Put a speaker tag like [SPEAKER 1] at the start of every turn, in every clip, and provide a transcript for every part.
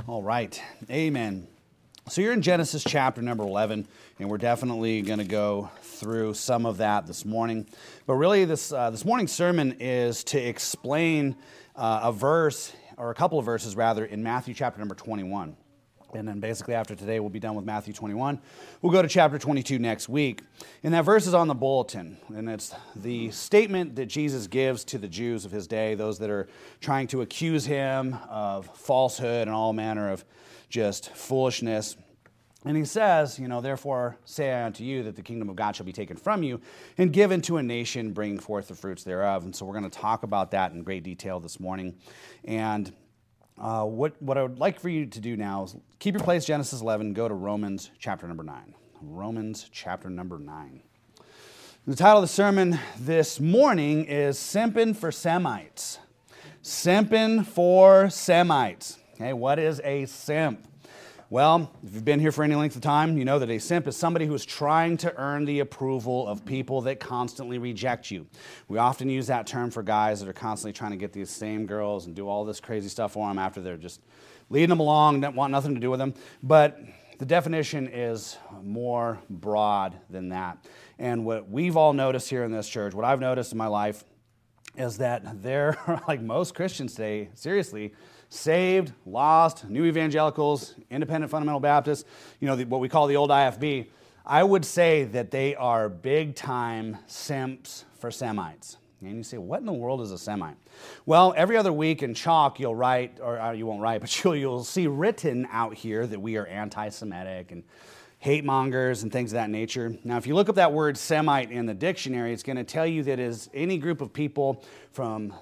[SPEAKER 1] All right. Amen. So you're in Genesis chapter number 11, and we're definitely going to go through some of that this morning. But really, this morning's sermon is to explain a verse, or a couple of verses rather, in Matthew chapter number 21. And then basically after today, we'll be done with Matthew 21. We'll go to chapter 22 next week. And that verse is on the bulletin. And it's the statement that Jesus gives to the Jews of his day, those that are trying to accuse him of falsehood and all manner of just foolishness. And he says, therefore say I unto you that the kingdom of God shall be taken from you and given to a nation bringing forth the fruits thereof. And so we're going to talk about that in great detail this morning. And what I would like for you to do now is keep your place, Genesis 11, go to Romans chapter number 9. Romans chapter number 9. The title of the sermon this morning is Simping for Semites. Simping for Semites. Okay, what is a simp? Well, if you've been here for any length of time, you know that a simp is somebody who is trying to earn the approval of people that constantly reject you. We often use that term for guys that are constantly trying to get these same girls and do all this crazy stuff for them after they're just leading them along, don't want nothing to do with them. But the definition is more broad than that. And what we've all noticed here in this church, what I've noticed in my life, is that there are, like most Christians today, seriously, saved, lost, new evangelicals, independent fundamental Baptists, what we call the old IFB, I would say that they are big-time simps for Semites. And you say, what in the world is a Semite? Well, every other week in chalk you'll write, or you won't write, but you'll see written out here that we are anti-Semitic and hate mongers and things of that nature. Now, if you look up that word Semite in the dictionary, it's going to tell you that it is any group of people from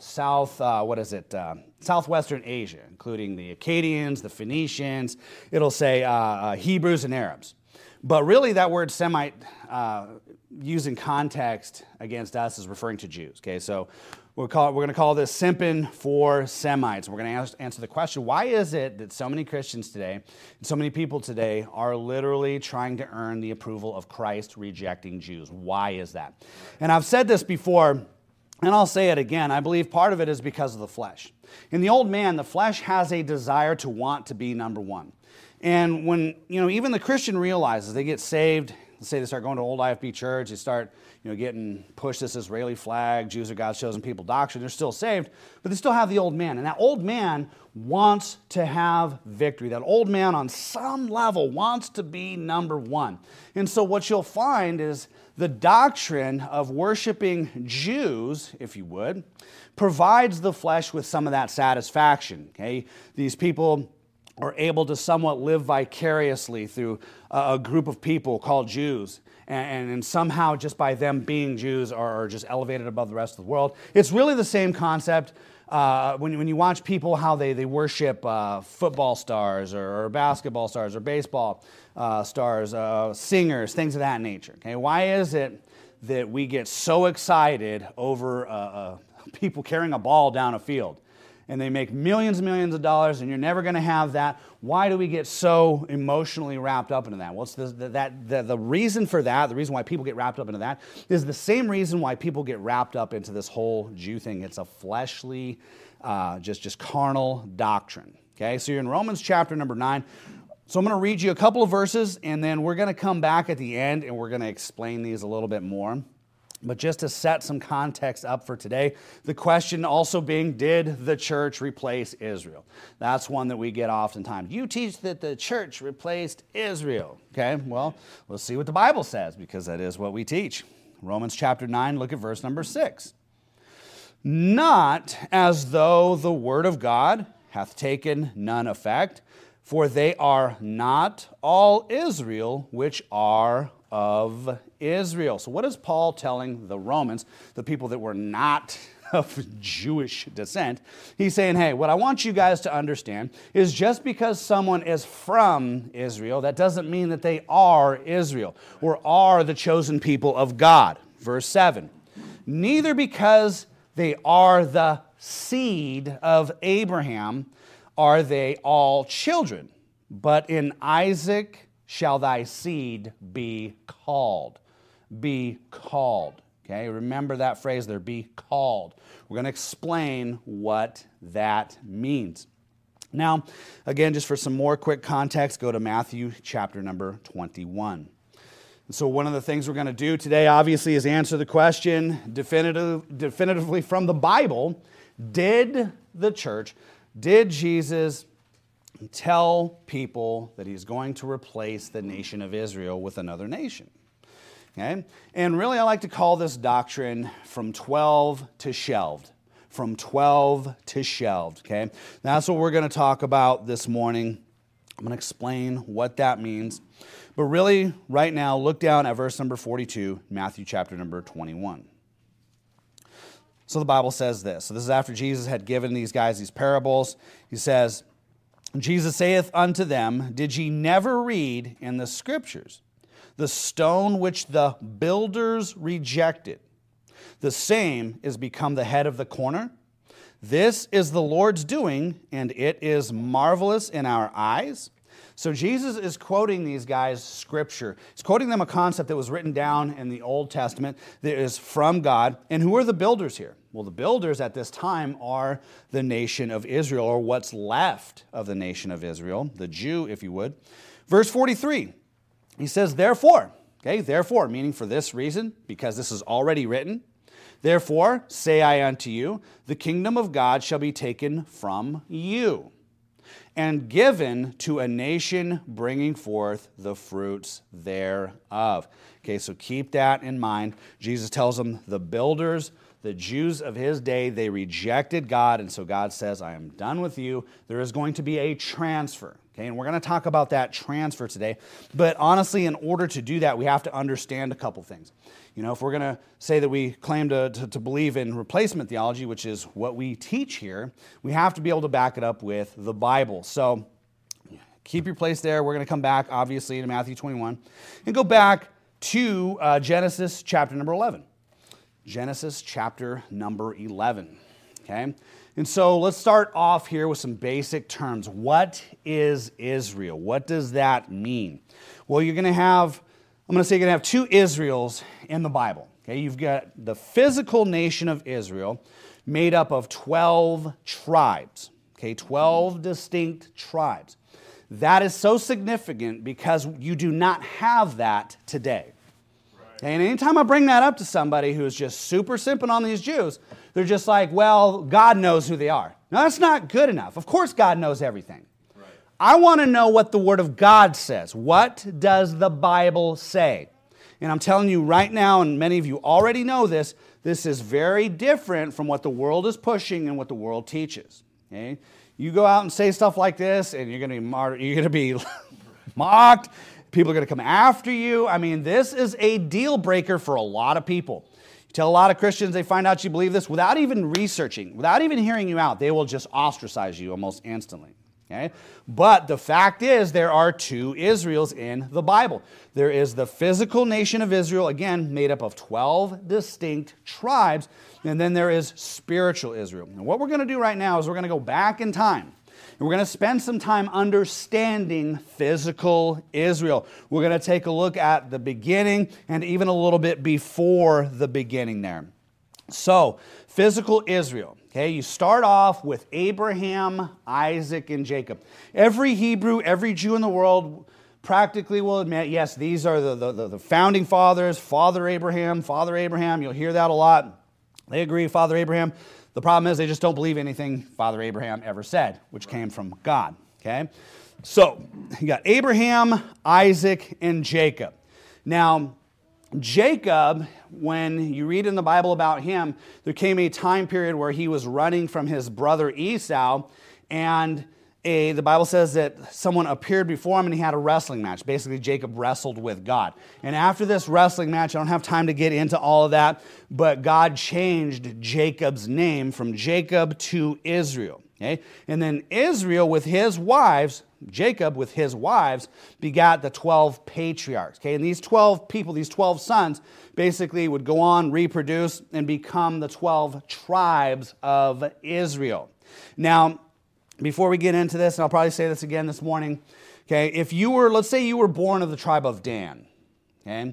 [SPEAKER 1] Southwestern Asia, including the Akkadians, the Phoenicians. It'll say Hebrews and Arabs. But really, that word Semite, used in context against us, is referring to Jews. Okay, so we're going to call this simping for Semites. We're going to answer the question, why is it that so many Christians today, and so many people today, are literally trying to earn the approval of Christ rejecting Jews? Why is that? And I've said this before, and I'll say it again. I believe part of it is because of the flesh. In the old man, the flesh has a desire to want to be number one. And when, even the Christian realizes they get saved, let's say they start going to old IFB church, they start, getting pushed this Israeli flag, Jews are God's chosen people doctrine, they're still saved, but they still have the old man. And that old man wants to have victory. That old man on some level wants to be number one. And so what you'll find is the doctrine of worshiping Jews, if you would, provides the flesh with some of that satisfaction. Okay, these people are able to somewhat live vicariously through a group of people called Jews. And somehow just by them being Jews are just elevated above the rest of the world. It's really the same concept when you watch people, how they worship football stars or basketball stars or baseball stars, singers, things of that nature. Okay, why is it that we get so excited over people carrying a ball down a field? And they make millions and millions of dollars, and you're never going to have that. Why do we get so emotionally wrapped up into that? What's the reason for that, the reason why people get wrapped up into that, is the same reason why people get wrapped up into this whole Jew thing. It's a fleshly, just carnal doctrine. Okay, so you're in Romans chapter number 9. So I'm going to read you a couple of verses, and then we're going to come back at the end, and we're going to explain these a little bit more. But just to set some context up for today, the question also being, did the church replace Israel? That's one that we get oftentimes. You teach that the church replaced Israel. Okay, well, let's see what the Bible says, because that is what we teach. Romans chapter 9, look at verse number 6. Not as though the word of God hath taken none effect, for they are not all Israel which are of Israel. So what is Paul telling the Romans, the people that were not of Jewish descent? He's saying, hey, what I want you guys to understand is just because someone is from Israel, that doesn't mean that they are Israel or are the chosen people of God. Verse 7, neither because they are the seed of Abraham are they all children, but in Isaac shall thy seed be called. Be called. Okay, remember that phrase there, be called. We're going to explain what that means. Now, again, just for some more quick context, go to Matthew chapter number 21. And so one of the things we're going to do today, obviously, is answer the question definitively from the Bible. Did Jesus tell people that he's going to replace the nation of Israel with another nation? Okay? And really, I like to call this doctrine from 12 to shelved. From 12 to shelved. Okay? That's what we're going to talk about this morning. I'm going to explain what that means. But really, right now, look down at verse number 42, Matthew chapter number 21. So the Bible says this. So this is after Jesus had given these guys these parables. He says, Jesus saith unto them, Did ye never read in the Scriptures, the stone which the builders rejected, the same is become the head of the corner? This is the Lord's doing, and it is marvelous in our eyes. So Jesus is quoting these guys Scripture. He's quoting them a concept that was written down in the Old Testament that is from God. And who are the builders here? Well, the builders at this time are the nation of Israel, or what's left of the nation of Israel, the Jew, if you would. Verse 43, he says, therefore, meaning for this reason, because this is already written, therefore, say I unto you, the kingdom of God shall be taken from you, and given to a nation bringing forth the fruits thereof. Okay, so keep that in mind. Jesus tells them the builders, the Jews of his day, they rejected God, and so God says, I am done with you. There is going to be a transfer. Okay, and we're going to talk about that transfer today. But honestly, in order to do that, we have to understand a couple things. You know, if we're going to say that we claim to believe in replacement theology, which is what we teach here, we have to be able to back it up with the Bible. So keep your place there. We're going to come back, obviously, to Matthew 21 and go back to Genesis chapter number 11. Genesis chapter number 11. Okay? And so let's start off here with some basic terms. What is Israel? What does that mean? Well, you're going to have two Israels in the Bible. Okay, you've got the physical nation of Israel made up of 12 tribes. Okay, 12 distinct tribes. That is so significant because you do not have that today. Right. And anytime I bring that up to somebody who is just super simping on these Jews, they're just like, well, God knows who they are. No, that's not good enough. Of course God knows everything. I want to know what the Word of God says. What does the Bible say? And I'm telling you right now, and many of you already know this, this is very different from what the world is pushing and what the world teaches. Okay? You go out and say stuff like this, and you're going to be mocked. People are going to come after you. I mean, this is a deal breaker for a lot of people. You tell a lot of Christians they find out you believe this without even researching, without even hearing you out. They will just ostracize you almost instantly. Okay? But the fact is there are two Israels in the Bible. There is the physical nation of Israel, again, made up of 12 distinct tribes, and then there is spiritual Israel. And what we're going to do right now is we're going to go back in time, and we're going to spend some time understanding physical Israel. We're going to take a look at the beginning and even a little bit before the beginning there. So, physical Israel. Okay, you start off with Abraham, Isaac, and Jacob. Every Hebrew, every Jew in the world practically will admit, yes, these are the founding fathers, Father Abraham. You'll hear that a lot. They agree, Father Abraham. The problem is they just don't believe anything Father Abraham ever said, which came from God. Okay, so you got Abraham, Isaac, and Jacob. Now, Jacob, when you read in the Bible about him, there came a time period where he was running from his brother Esau, and the Bible says that someone appeared before him and he had a wrestling match. Basically, Jacob wrestled with God. And after this wrestling match, I don't have time to get into all of that, but God changed Jacob's name from Jacob to Israel. Okay? And then Israel with his wives, Jacob with his wives, begat the 12 patriarchs. Okay? And these 12 people, these 12 sons, basically would go on, reproduce, and become the 12 tribes of Israel. Now, before we get into this, and I'll probably say this again this morning, okay, let's say you were born of the tribe of Dan, okay,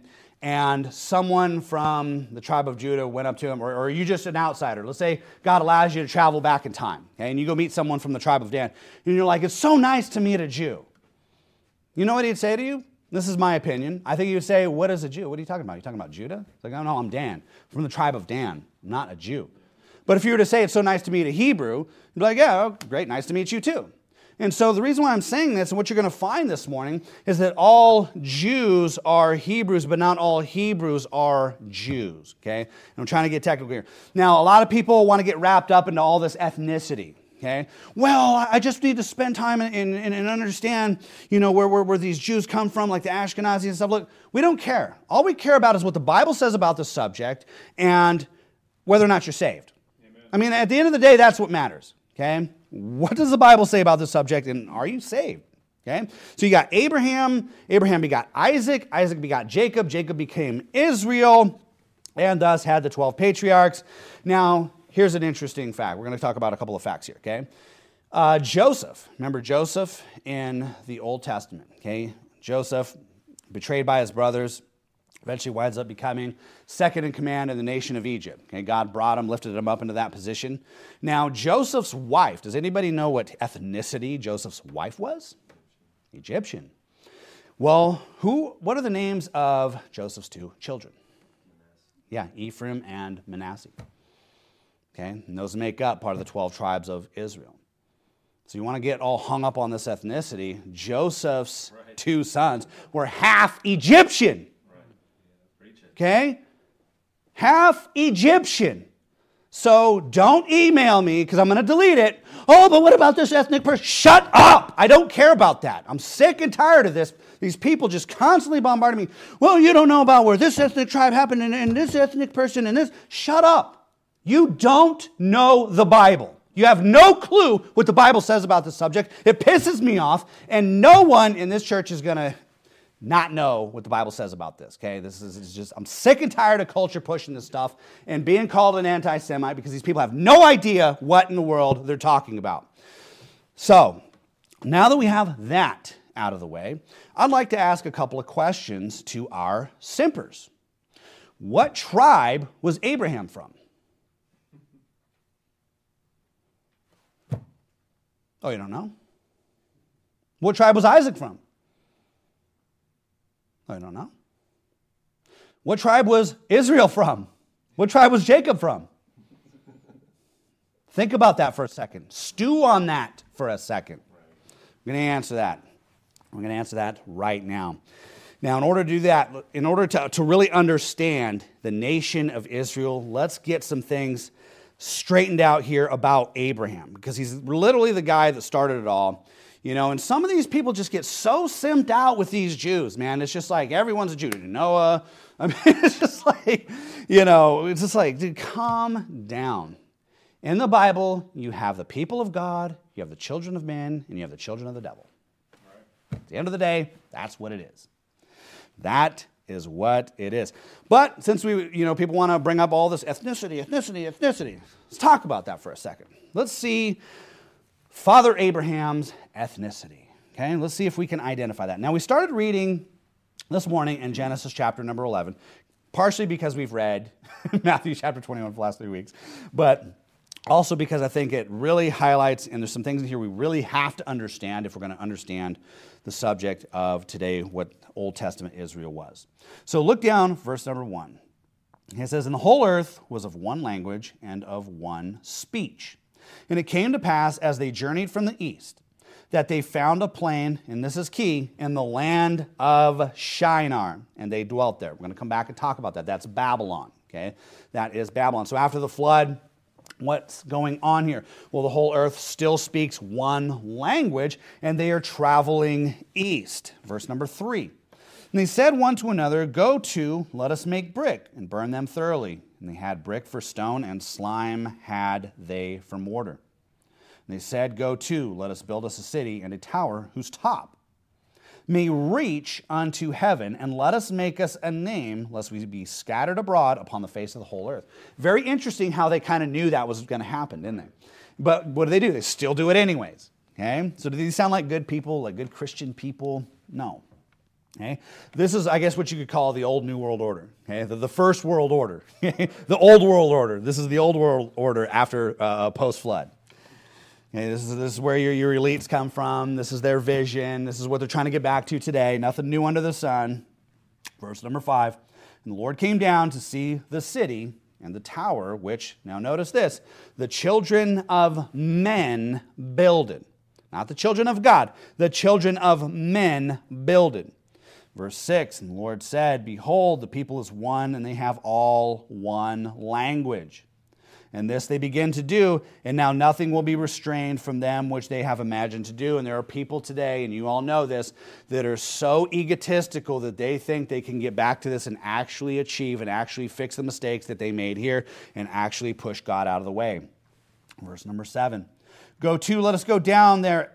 [SPEAKER 1] and someone from the tribe of Judah went up to him, or you just an outsider. Let's say God allows you to travel back in time, okay, and you go meet someone from the tribe of Dan, and you're like, it's so nice to meet a Jew. You know what he'd say to you? This is my opinion. I think he would say, what is a Jew? What are you talking about? You talking about Judah? It's like, oh no, I'm Dan, from the tribe of Dan. I'm not a Jew. But if you were to say it's so nice to meet a Hebrew, you'd be like, yeah, oh, great, nice to meet you too. And so the reason why I'm saying this, and what you're going to find this morning, is that all Jews are Hebrews, but not all Hebrews are Jews, okay? And I'm trying to get technical here. Now, a lot of people want to get wrapped up into all this ethnicity, okay? Well, I just need to spend time and understand, where these Jews come from, like the Ashkenazi and stuff. Look, we don't care. All we care about is what the Bible says about the subject and whether or not you're saved. Amen. I mean, at the end of the day, that's what matters, okay? What does the Bible say about this subject, and are you saved? Okay, so you got Abraham. Abraham begot Isaac. Isaac begot Jacob. Jacob became Israel, and thus had the 12 patriarchs. Now, here's an interesting fact. We're going to talk about a couple of facts here, okay? Joseph. Remember Joseph in the Old Testament, okay? Joseph, betrayed by his brothers, eventually winds up becoming second in command in the nation of Egypt. Okay, God brought him, lifted him up into that position. Now, Joseph's wife, does anybody know what ethnicity Joseph's wife was? Egyptian. Well, what are the names of Joseph's two children? Yeah, Ephraim and Manasseh. Okay, and those make up part of the 12 tribes of Israel. So you want to get all hung up on this ethnicity. Joseph's two sons were half Egyptian. Okay? Half Egyptian. So don't email me because I'm going to delete it. Oh, but what about this ethnic person? Shut up! I don't care about that. I'm sick and tired of this. These people just constantly bombarding me. Well, you don't know about where this ethnic tribe happened and this ethnic person and this. Shut up. You don't know the Bible. You have no clue what the Bible says about this subject. It pisses me off, and no one in this church is going to not know what the Bible says about this, okay? This is just, I'm sick and tired of culture pushing this stuff and being called an anti-Semite because these people have no idea what in the world they're talking about. So, now that we have that out of the way, I'd like to ask a couple of questions to our simpers. What tribe was Abraham from? Oh, you don't know? What tribe was Isaac from? I don't know. What tribe was Israel from? What tribe was Jacob from? Think about that for a second. Stew on that for a second. I'm going to answer that. I'm going to answer that right now. Now, in order to do that, in order to really understand the nation of Israel, let's get some things straightened out here about Abraham, because he's literally the guy that started it all. And some of these people just get so simped out with these Jews, man. It's just like everyone's a Jew. Noah. I mean, it's just like, dude, calm down. In the Bible, you have the people of God, you have the children of men, and you have the children of the devil. Right. At the end of the day, that's what it is. That is what it is. But since people want to bring up all this ethnicity, let's talk about that for a second. Let's see Father Abraham's ethnicity. Okay, let's see if we can identify that. Now, we started reading this morning in Genesis chapter number 11, partially because we've read Matthew chapter 21 for the last 3 weeks, but also because I think it really highlights, and there's some things in here we really have to understand if we're going to understand the subject of today, what Old Testament Israel was. So look down, verse number 1. It says, "And the whole earth was of one language and of one speech. And it came to pass, as they journeyed from the east, that they found a plain," and this is key, "in the land of Shinar, and they dwelt there." We're going to come back and talk about that. That's Babylon, okay? That is Babylon. So after the flood, what's going on here? Well, the whole earth still speaks one language, and they are traveling east. Verse number 3. "And they said one to another, Go to, let us make brick, and burn them thoroughly. And they had brick for stone, and slime had they for mortar. And they said, Go to, let us build us a city and a tower whose top may reach unto heaven, and let us make us a name, lest we be scattered abroad upon the face of the whole earth." Very interesting how they kind of knew that was going to happen, didn't they? But what do? They still do it anyways. Okay? So do these sound like good people, like good Christian people? No. Okay? This is, I guess, what you could call the old New World Order. Okay? The first world order. The old world order. This is the old world order after post-flood. Okay? This is where your elites come from. This is their vision. This is what they're trying to get back to today. Nothing new under the sun. Verse number 5. And the Lord came down to see the city and the tower, which, now notice this, the children of men builded. Not the children of God, the children of men builded. Verse 6, and the Lord said, behold, the people is one, and they have all one language. And this they begin to do, and now nothing will be restrained from them which they have imagined to do. And there are people today, and you all know this, that are so egotistical that they think they can get back to this and actually achieve and actually fix the mistakes that they made here and actually push God out of the way. Verse number 7. Go to, let us go down there,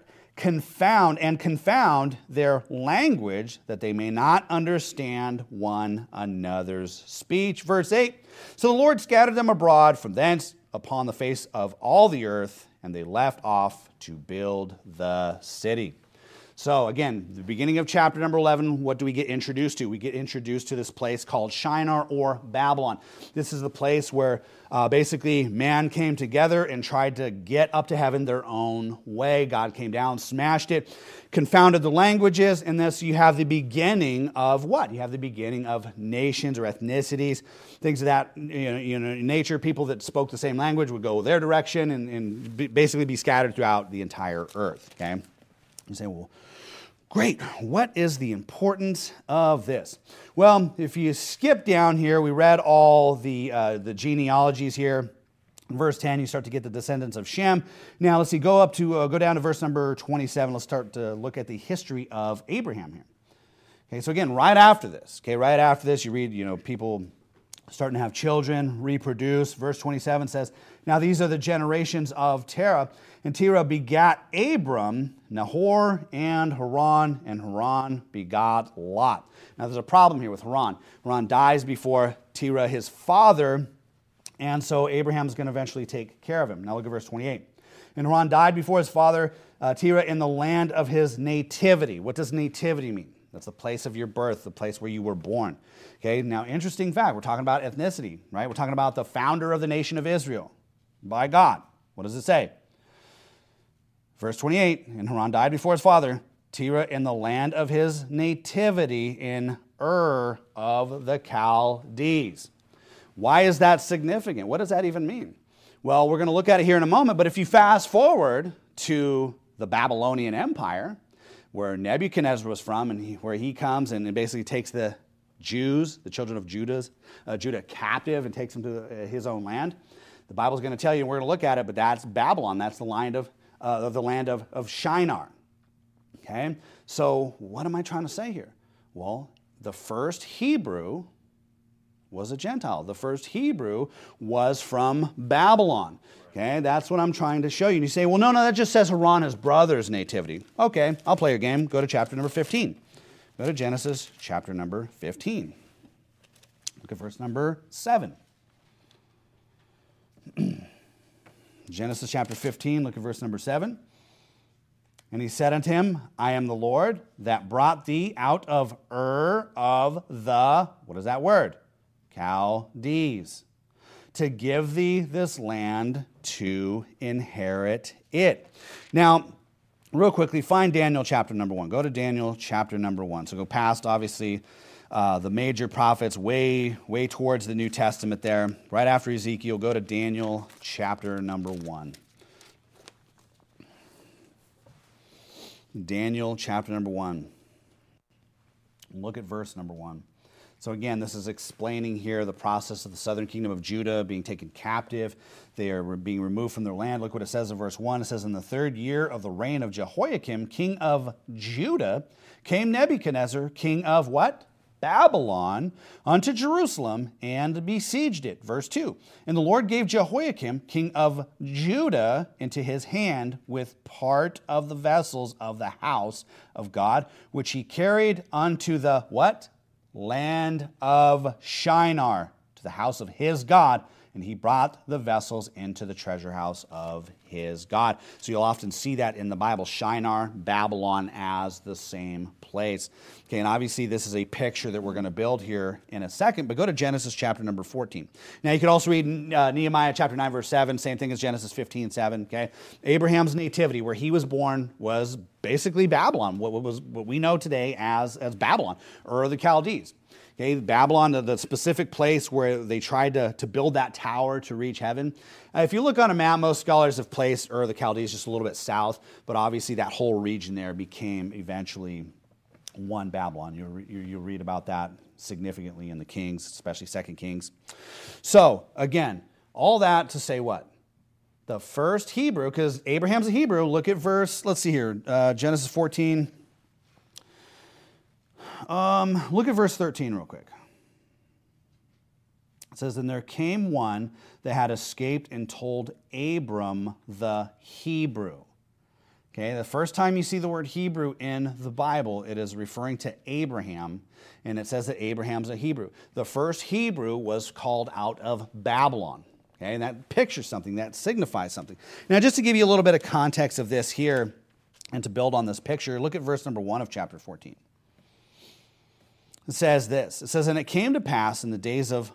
[SPEAKER 1] confound their language, that they may not understand one another's speech. Verse 8, so the Lord scattered them abroad from thence upon the face of all the earth, and they left off to build the city. So again, the beginning of chapter number 11, what do we get introduced to? We get introduced to this place called Shinar or Babylon. This is the place where basically man came together and tried to get up to heaven their own way. God came down, smashed it, confounded the languages, and thus you have the beginning of what? You have the beginning of nations or ethnicities, things of that nature. People that spoke the same language would go their direction and basically be scattered throughout the entire earth. Okay, you say, well, great. What is the importance of this? Well, if you skip down here, we read all the genealogies here. In verse 10, you start to get the descendants of Shem. Now, let's see, go down to verse number 27. Let's start to look at the history of Abraham here. Okay, so again, right after this, you read, people starting to have children, reproduce. Verse 27 says, now these are the generations of Terah. And Terah begat Abram, Nahor, and Haran begot Lot. Now there's a problem here with Haran. Haran dies before Terah, his father, and so Abraham's going to eventually take care of him. Now look at verse 28. And Haran died before his father, Terah, in the land of his nativity. What does nativity mean? That's the place of your birth, the place where you were born. Okay, now interesting fact, we're talking about ethnicity, right? We're talking about the founder of the nation of Israel by God. What does it say? Verse 28, and Haran died before his father, Terah, in the land of his nativity in Ur of the Chaldees. Why is that significant? What does that even mean? Well, we're going to look at it here in a moment, but if you fast forward to the Babylonian Empire, where Nebuchadnezzar was from, and where he comes and basically takes the Jews, the children of Judah captive and takes them to his own land. The Bible's going to tell you, and we're going to look at it, but that's Babylon. That's the land of Shinar. Okay? So what am I trying to say here? Well, the first Hebrew was a Gentile. The first Hebrew was from Babylon. Okay, that's what I'm trying to show you. And you say, well, no, that just says Haran, his brother's nativity. Okay, I'll play your game. Go to chapter number 15. Go to Genesis chapter number 15. Look at verse number 7. Genesis chapter 15, look at verse number 7. And he said unto him, I am the Lord that brought thee out of Ur of the, what is that word? Chaldees, to give thee this land to inherit it. Now, real quickly, find Daniel chapter number 1. Go to Daniel chapter number 1. So go past, obviously, the major prophets, way towards the New Testament there. Right after Ezekiel, go to Daniel chapter number 1. Daniel chapter number 1. Look at verse number 1. So again, this is explaining here the process of the southern kingdom of Judah being taken captive. They are being removed from their land. Look what it says in verse 1. It says, in the 3rd year of the reign of Jehoiakim, king of Judah, came Nebuchadnezzar, king of what? Babylon, unto Jerusalem, and besieged it. Verse 2. And the Lord gave Jehoiakim, king of Judah, into his hand with part of the vessels of the house of God, which he carried unto the what? Land of Shinar, to the house of his God, and he brought the vessels into the treasure house of his God. So you'll often see that in the Bible, Shinar, Babylon as the same place. Okay, and obviously this is a picture that we're going to build here in a second, but go to Genesis chapter number 14. Now you could also read Nehemiah chapter 9, verse 7, same thing as Genesis 15, 7, okay? Abraham's nativity, where he was born, was basically Babylon, what we know today as Babylon, Ur of the Chaldees. Okay, Babylon, the specific place where they tried to build that tower to reach heaven. If you look on a map, most scholars have placed Ur of the Chaldees just a little bit south, but obviously that whole region there became eventually one Babylon. You'll read about that significantly in the Kings, especially 2 Kings. So, again, all that to say what? The first Hebrew, because Abraham's a Hebrew, look at verse, let's see here, Genesis 14. Look at verse 13 real quick. It says, "And there came one that had escaped and told Abram the Hebrew." Okay, the first time you see the word Hebrew in the Bible, it is referring to Abraham, and it says that Abraham's a Hebrew. The first Hebrew was called out of Babylon. Okay, and that pictures something, that signifies something. Now, just to give you a little bit of context of this here, and to build on this picture, look at verse number 1 of chapter 14. It says this. It says, "And it came to pass in the days of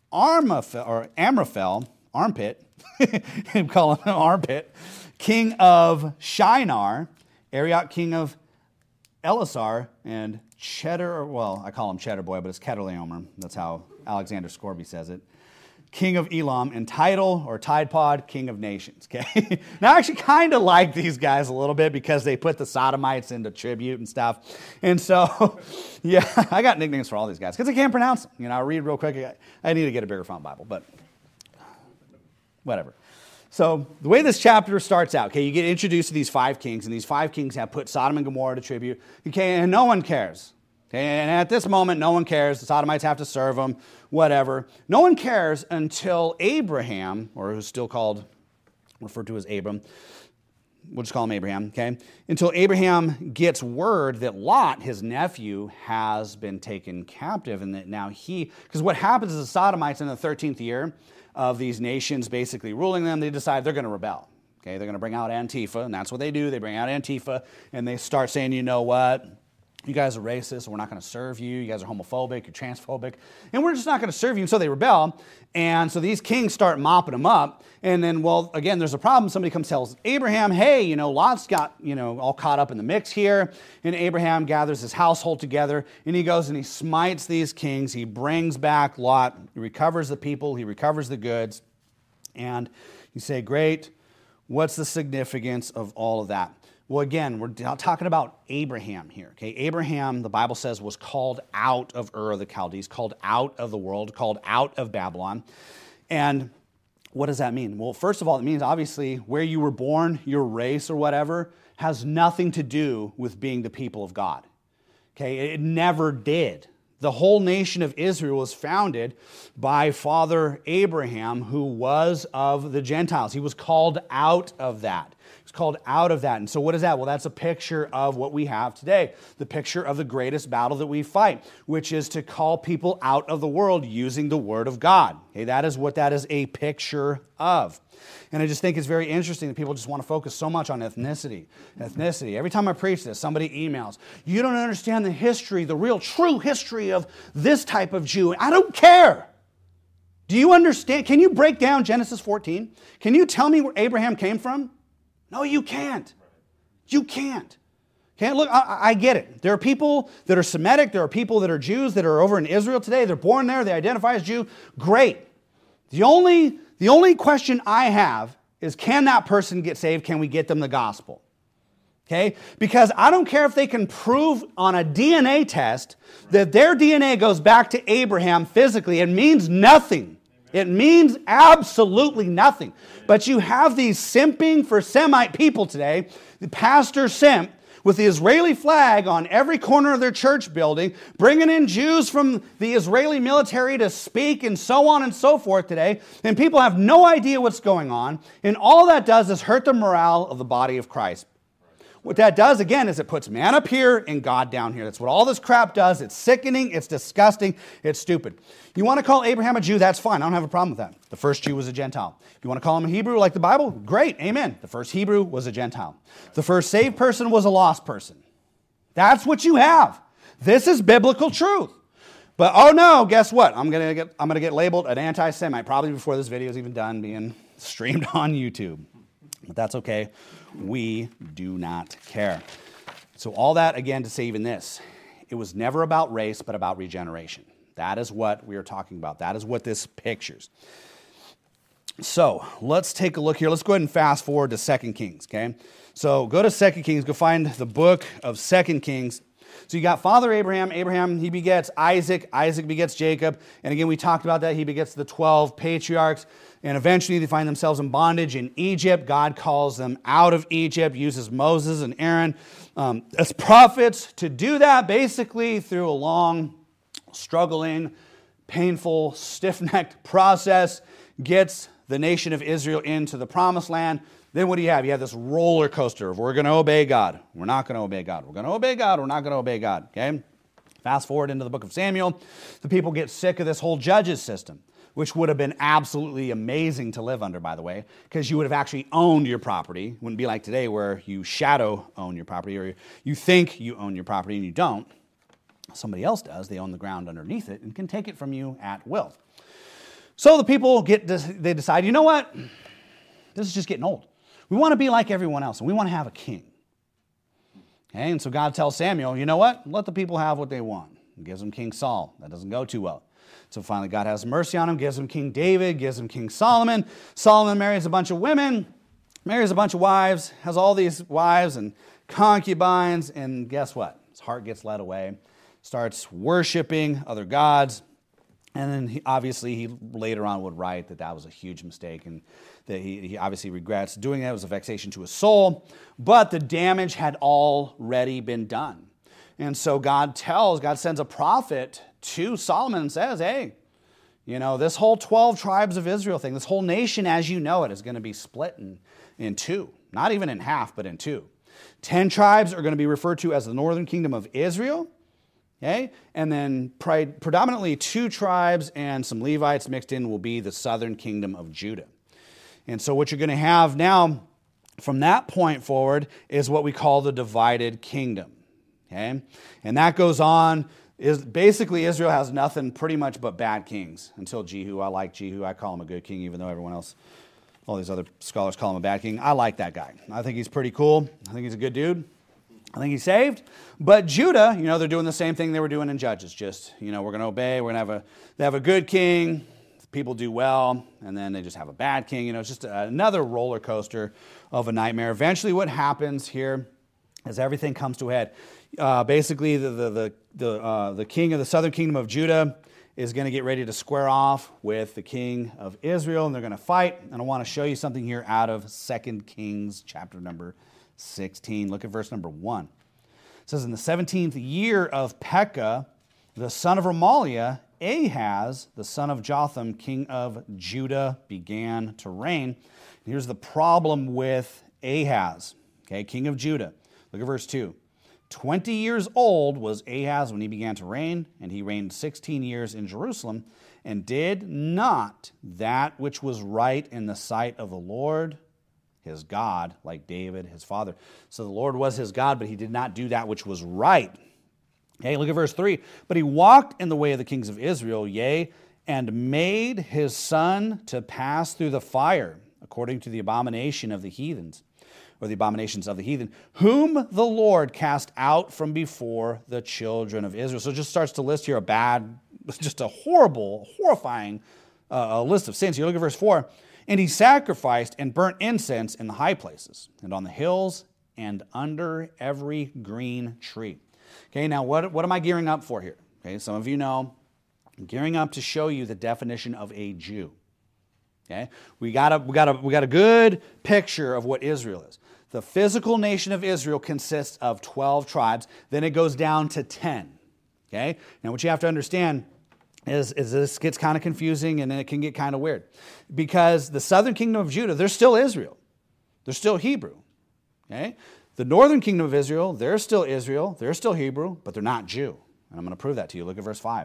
[SPEAKER 1] Amraphel, armpit, I'm calling him armpit, king of Shinar, Arioch, king of Elasar, and Cheddar, well, I call him Cheddar Boy, but it's Kedorlaomer. That's how Alexander Scorby says it. King of Elam, and Tidal, or Tide Pod, king of nations." Okay. Now, I actually kind of like these guys a little bit because they put the Sodomites into tribute and stuff. And so, yeah, I got nicknames for all these guys because I can't pronounce them. I'll read real quick. I need to get a bigger font Bible, but whatever. So the way this chapter starts out, okay, you get introduced to these 5 kings, and these 5 kings have put Sodom and Gomorrah to tribute, okay, and no one cares. Okay, and at this moment, no one cares. The Sodomites have to serve them, whatever. No one cares until Abraham, or who's still referred to as Abram, we'll just call him Abraham, okay? Until Abraham gets word that Lot, his nephew, has been taken captive, and that now because what happens is the Sodomites in the 13th year of these nations basically ruling them, they decide they're going to rebel. Okay, they're going to bring out Antifa, and that's what they do. They bring out Antifa, and they start saying, you know what? You guys are racist, we're not going to serve you. You guys are homophobic, you're transphobic, and we're just not going to serve you. And so they rebel, and so these kings start mopping them up. And then, well, again, there's a problem. Somebody comes tells Abraham, hey, Lot's got, all caught up in the mix here. And Abraham gathers his household together, and he goes and he smites these kings. He brings back Lot. He recovers the people. He recovers the goods. And you say, great, what's the significance of all of that? Well, again, we're talking about Abraham here. Okay, Abraham, the Bible says, was called out of Ur of the Chaldees, called out of the world, called out of Babylon. And what does that mean? Well, first of all, it means obviously where you were born, your race or whatever, has nothing to do with being the people of God. Okay, it never did. The whole nation of Israel was founded by Father Abraham, who was of the Gentiles. He was called out of that. He was called out of that. And so what is that? Well, that's a picture of what we have today. The picture of the greatest battle that we fight, which is to call people out of the world using the Word of God. Okay, that is what that is a picture of. And I just think it's very interesting that people just want to focus so much on ethnicity. Ethnicity. Every time I preach this, somebody emails, you don't understand the history, the real true history of this type of Jew. I don't care. Do you understand? Can you break down Genesis 14? Can you tell me where Abraham came from? No, you can't. You can't. Okay, look, I get it. There are people that are Semitic. There are people that are Jews that are over in Israel today. They're born there. They identify as Jew. Great. The only question I have is, can that person get saved? Can we get them the gospel? Okay? Because I don't care if they can prove on a DNA test that their DNA goes back to Abraham physically. It means nothing. It means absolutely nothing. But you have these simping for Semite people today, the pastor simp, with the Israeli flag on every corner of their church building, bringing in Jews from the Israeli military to speak and so on and so forth today. And people have no idea what's going on. And all that does is hurt the morale of the body of Christ. What that does, again, is it puts man up here and God down here. That's what all this crap does. It's sickening, it's disgusting, it's stupid. You want to call Abraham a Jew, that's fine. I don't have a problem with that. The first Jew was a Gentile. If you want to call him a Hebrew like the Bible, great, amen. The first Hebrew was a Gentile. The first saved person was a lost person. That's what you have. This is biblical truth. But oh no, guess what? I'm gonna get labeled an anti-Semite probably before this video is even done being streamed on YouTube. But that's okay. We do not care. So all that, again, to say even this, it was never about race, but about regeneration. That is what we are talking about. That is what this pictures. So let's take a look here. Let's go ahead and fast forward to 2 Kings, okay? So go to 2 Kings. Go find the book of 2 Kings. So you got Father Abraham. Abraham, he begets Isaac. Isaac begets Jacob. And again, we talked about that. He begets the 12 patriarchs. And eventually they find themselves in bondage in Egypt. God calls them out of Egypt, uses Moses and Aaron as prophets to do that, basically through a long, struggling, painful, stiff-necked process, gets the nation of Israel into the promised land. Then what do you have? You have this roller coaster of we're going to obey God. We're not going to obey God. We're going to obey God. We're not going to obey God. Okay? Fast forward into the book of Samuel. The people get sick of this whole judges system, which would have been absolutely amazing to live under, by the way, because you would have actually owned your property. It wouldn't be like today where you shadow own your property or you think you own your property and you don't. Somebody else does. They own the ground underneath it and can take it from you at will. So the people they decide, you know what? This is just getting old. We want to be like everyone else, and we want to have a king. Okay, and so God tells Samuel, you know what? Let the people have what they want. He gives them King Saul. That doesn't go too well. So finally God has mercy on him, gives him King David, gives him King Solomon. Solomon marries a bunch of women, marries a bunch of wives, has all these wives and concubines, and guess what? His heart gets led away, starts worshiping other gods. And then he later on would write that was a huge mistake and that he obviously regrets doing that. It was a vexation to his soul. But the damage had already been done. And so God sends a prophet to Solomon and says, hey, you know, this whole 12 tribes of Israel thing, this whole nation as you know it is going to be split in two. Not even in half, but in two. 10 tribes are going to be referred to as the northern kingdom of Israel. Okay? And then predominantly 2 tribes and some Levites mixed in will be the southern kingdom of Judah. And so what you're going to have now from that point forward is what we call the divided kingdom. Okay? And that goes on. Basically, Israel has nothing pretty much but bad kings until Jehu. I like Jehu. I call him a good king, even though everyone else, all these other scholars call him a bad king. I like that guy. I think he's pretty cool. I think he's a good dude. I think he's saved. But Judah, you know, they're doing the same thing they were doing in Judges. Just, you know, we're going to obey. We're going to have a good king. People do well. And then they just have a bad king. You know, it's just another roller coaster of a nightmare. Eventually what happens here is everything comes to a head. Basically, the king of the southern kingdom of Judah is going to get ready to square off with the king of Israel. And they're going to fight. And I want to show you something here out of 2 Kings chapter number 16. Look at verse number 1. It says, in the 17th year of Pekah, the son of Remaliah, Ahaz, the son of Jotham, king of Judah, began to reign. And here's the problem with Ahaz, okay, king of Judah. Look at verse 2. 20 years old was Ahaz when he began to reign, and he reigned 16 years in Jerusalem, and did not that which was right in the sight of the Lord, his God, like David, his father. So the Lord was his God, but he did not do that which was right. Okay, look at verse 3. But he walked in the way of the kings of Israel, yea, and made his son to pass through the fire, according to the abomination of the heathens, or the abominations of the heathen, whom the Lord cast out from before the children of Israel. So it just starts to list here just a horrible, horrifying list of sins. You look at verse 4. And he sacrificed and burnt incense in the high places, and on the hills, and under every green tree. Okay, now what am I gearing up for here? Okay, some of you know, I'm gearing up to show you the definition of a Jew. Okay, we got a good picture of what Israel is. The physical nation of Israel consists of 12 tribes. Then it goes down to 10. Okay, now what you have to understand is this gets kind of confusing and then it can get kind of weird. Because the southern kingdom of Judah, they're still Israel. They're still Hebrew. Okay? The northern kingdom of Israel, they're still Israel, they're still Hebrew, but they're not Jew. And I'm going to prove that to you. Look at verse 5.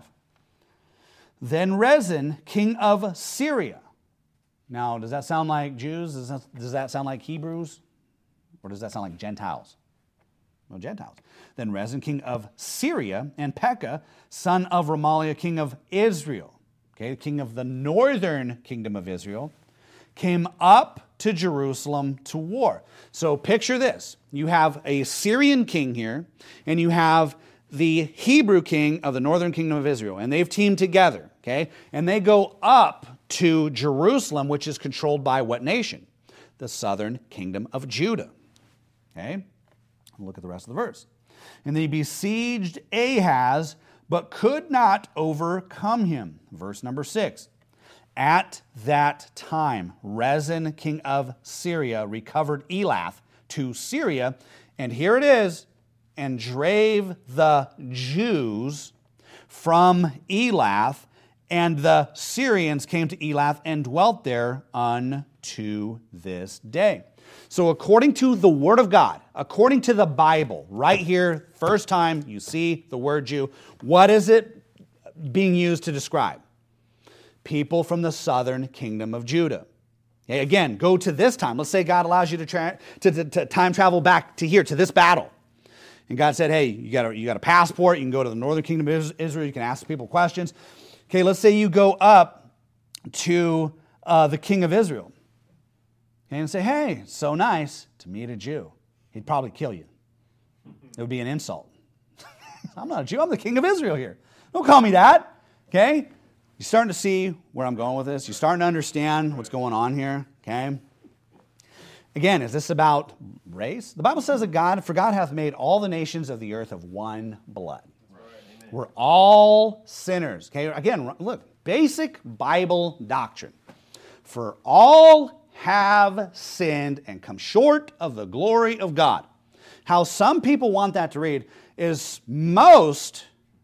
[SPEAKER 1] Then Rezin, king of Syria. Now, does that sound like Jews? Does that sound like Hebrews? Or does that sound like Gentiles? No, Gentiles. Then Rezin, king of Syria, and Pekah, son of Remaliah, king of Israel, okay, king of the northern kingdom of Israel, came up to Jerusalem to war. So picture this. You have a Syrian king here, and you have the Hebrew king of the northern kingdom of Israel, and they've teamed together, okay? And they go up to Jerusalem, which is controlled by what nation? The southern kingdom of Judah, okay? Look at the rest of the verse. And they besieged Ahaz, but could not overcome him. Verse number 6. At that time, Rezin, king of Syria, recovered Elath to Syria, and here it is, and drave the Jews from Elath, and the Syrians came to Elath and dwelt there unto this day. So according to the Word of God, according to the Bible, right here, first time you see the word Jew, what is it being used to describe? People from the southern kingdom of Judah. Okay, again, go to this time. Let's say God allows you to time travel back to here, to this battle. And God said, hey, you got a passport. You can go to the northern kingdom of Israel. You can ask people questions. Okay, let's say you go up to the king of Israel. And say, hey, so nice to meet a Jew. He'd probably kill you. It would be an insult. I'm not a Jew. I'm the king of Israel here. Don't call me that. Okay? You're starting to see where I'm going with this. You're starting to understand what's going on here. Okay? Again, is this about race? The Bible says that for God hath made all the nations of the earth of one blood. Right. We're all sinners. Okay? Again, look, basic Bible doctrine. For all have sinned and come short of the glory of God. How some people want that to read is most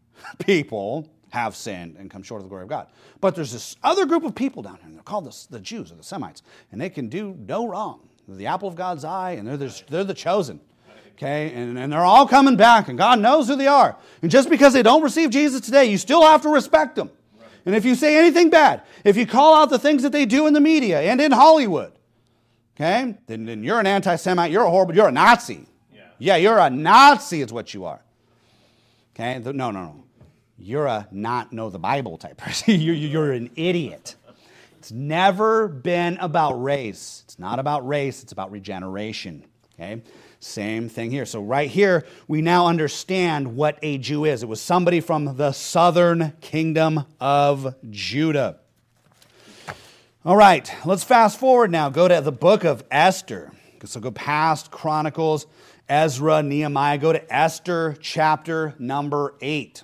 [SPEAKER 1] people have sinned and come short of the glory of God. But there's this other group of people down here, and they're called the Jews or the Semites, and they can do no wrong. They're the apple of God's eye, and they're the chosen. Okay, and they're all coming back, and God knows who they are. And just because they don't receive Jesus today, you still have to respect them. And if you say anything bad, if you call out the things that they do in the media and in Hollywood, okay, then you're an anti-Semite, you're a Nazi. Yeah, you're a Nazi is what you are. Okay, no. You're a not know the Bible type person. You're an idiot. It's never been about race. It's not about race, it's about regeneration. Okay, same thing here. So right here, we now understand what a Jew is. It was somebody from the southern kingdom of Judah. All right, let's fast forward now. Go to the book of Esther. So go past Chronicles, Ezra, Nehemiah. Go to Esther chapter number 8.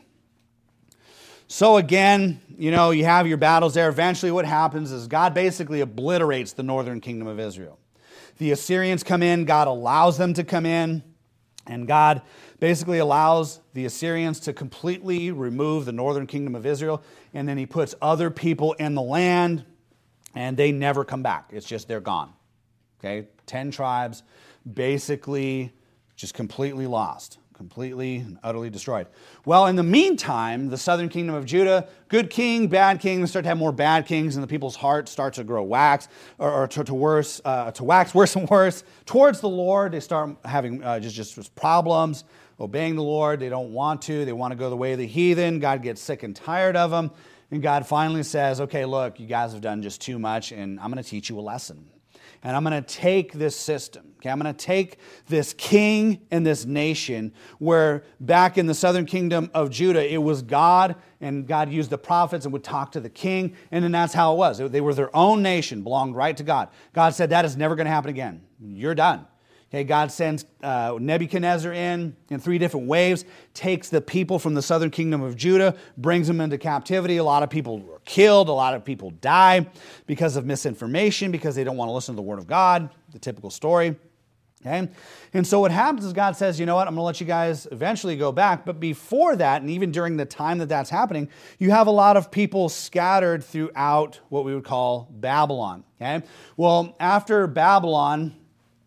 [SPEAKER 1] So again, you have your battles there. Eventually what happens is God basically obliterates the northern kingdom of Israel. The Assyrians come in, God allows them to come in, and God basically allows the Assyrians to completely remove the northern kingdom of Israel, and then he puts other people in the land, and they never come back. It's just they're gone. Okay? 10 tribes, basically just completely lost. Completely and utterly destroyed. Well, in the meantime, the southern kingdom of Judah, good king, bad king, they start to have more bad kings, and the people's heart starts to grow wax, or to wax worse and worse towards the Lord. They start having just problems, obeying the Lord. They don't want to. They want to go the way of the heathen. God gets sick and tired of them, and God finally says, okay, look, you guys have done just too much, and I'm going to teach you a lesson. And I'm going to take this system. Okay, I'm going to take this king and this nation where back in the southern kingdom of Judah, it was God, and God used the prophets and would talk to the king, and then that's how it was. They were their own nation, belonged right to God. God said, that is never going to happen again. You're done. Okay, God sends Nebuchadnezzar in 3 different waves, takes the people from the southern kingdom of Judah, brings them into captivity. A lot of people were killed. A lot of people die because of misinformation, because they don't want to listen to the word of God, the typical story. Okay, and so what happens is God says, you know what, I'm going to let you guys eventually go back. But before that, and even during the time that that's happening, you have a lot of people scattered throughout what we would call Babylon. Okay, well, after Babylon,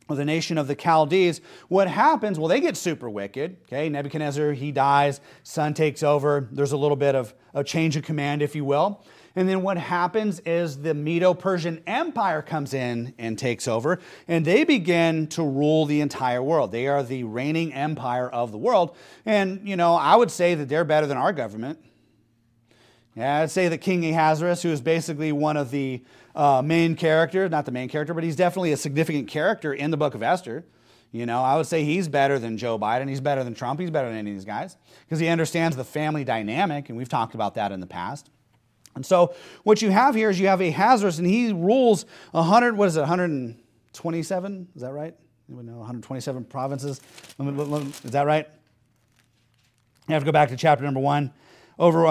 [SPEAKER 1] or the nation of the Chaldees, what happens, well, they get super wicked. Okay, Nebuchadnezzar, he dies, son takes over. There's a little bit of a change of command, if you will. And then what happens is the Medo-Persian Empire comes in and takes over, and they begin to rule the entire world. They are the reigning empire of the world. And, I would say that they're better than our government. Yeah, I'd say that King Ahasuerus, who is basically one of the main characters, not the main character, but he's definitely a significant character in the book of Esther. I would say he's better than Joe Biden. He's better than Trump. He's better than any of these guys because he understands the family dynamic, and we've talked about that in the past. And so what you have here is you have Ahasuerus, and he rules 127? Is that right? Anyone know 127 provinces? Is that right? You have to go back to chapter number 1. Over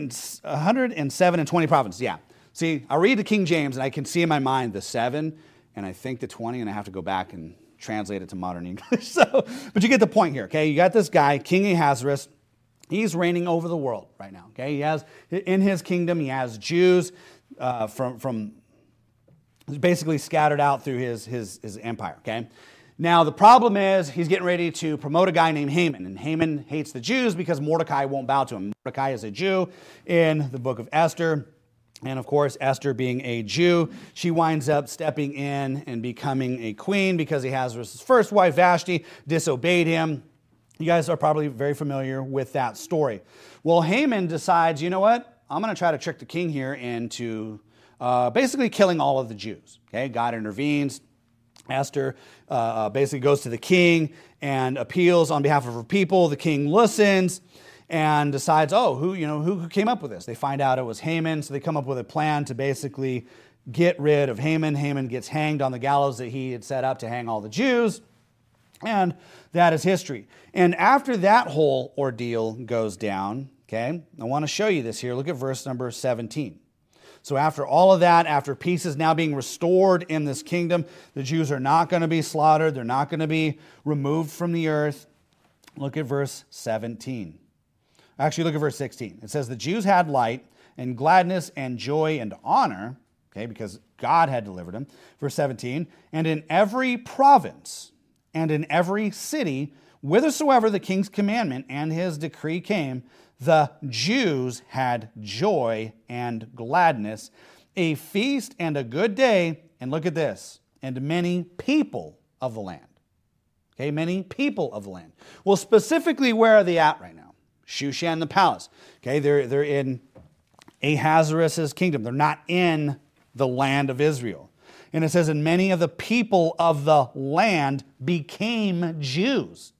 [SPEAKER 1] 107 and 20 provinces, yeah. See, I read the King James, and I can see in my mind the 7, and I think the 20, and I have to go back and translate it to modern English. But you get the point here, okay? You got this guy, King Ahasuerus. He's reigning over the world right now, okay? He has, in his kingdom, he has Jews from basically scattered out through his empire, okay? Now, the problem is he's getting ready to promote a guy named Haman, and Haman hates the Jews because Mordecai won't bow to him. Mordecai is a Jew in the book of Esther, and of course, Esther being a Jew, she winds up stepping in and becoming a queen because Ahasuerus' first wife, Vashti, disobeyed him. You guys are probably very familiar with that story. Well, Haman decides, you know what? I'm going to try to trick the king here into basically killing all of the Jews. Okay, God intervenes. Esther basically goes to the king and appeals on behalf of her people. The king listens and decides, who came up with this? They find out it was Haman, so they come up with a plan to basically get rid of Haman. Haman gets hanged on the gallows that he had set up to hang all the Jews. And that is history. And after that whole ordeal goes down, okay, I want to show you this here. Look at verse number 17. So after all of that, after peace is now being restored in this kingdom, the Jews are not going to be slaughtered. They're not going to be removed from the earth. Look at verse 17. Actually, look at verse 16. It says, the Jews had light and gladness and joy and honor, okay, because God had delivered them. Verse 17, and in every province and in every city, whithersoever the king's commandment and his decree came, the Jews had joy and gladness, a feast and a good day, and look at this, and many people of the land. Okay, many people of the land. Well, specifically, where are they at right now? Shushan the palace. Okay, they're in Ahasuerus' kingdom. They're not in the land of Israel. And it says, and many of the people of the land became Jews.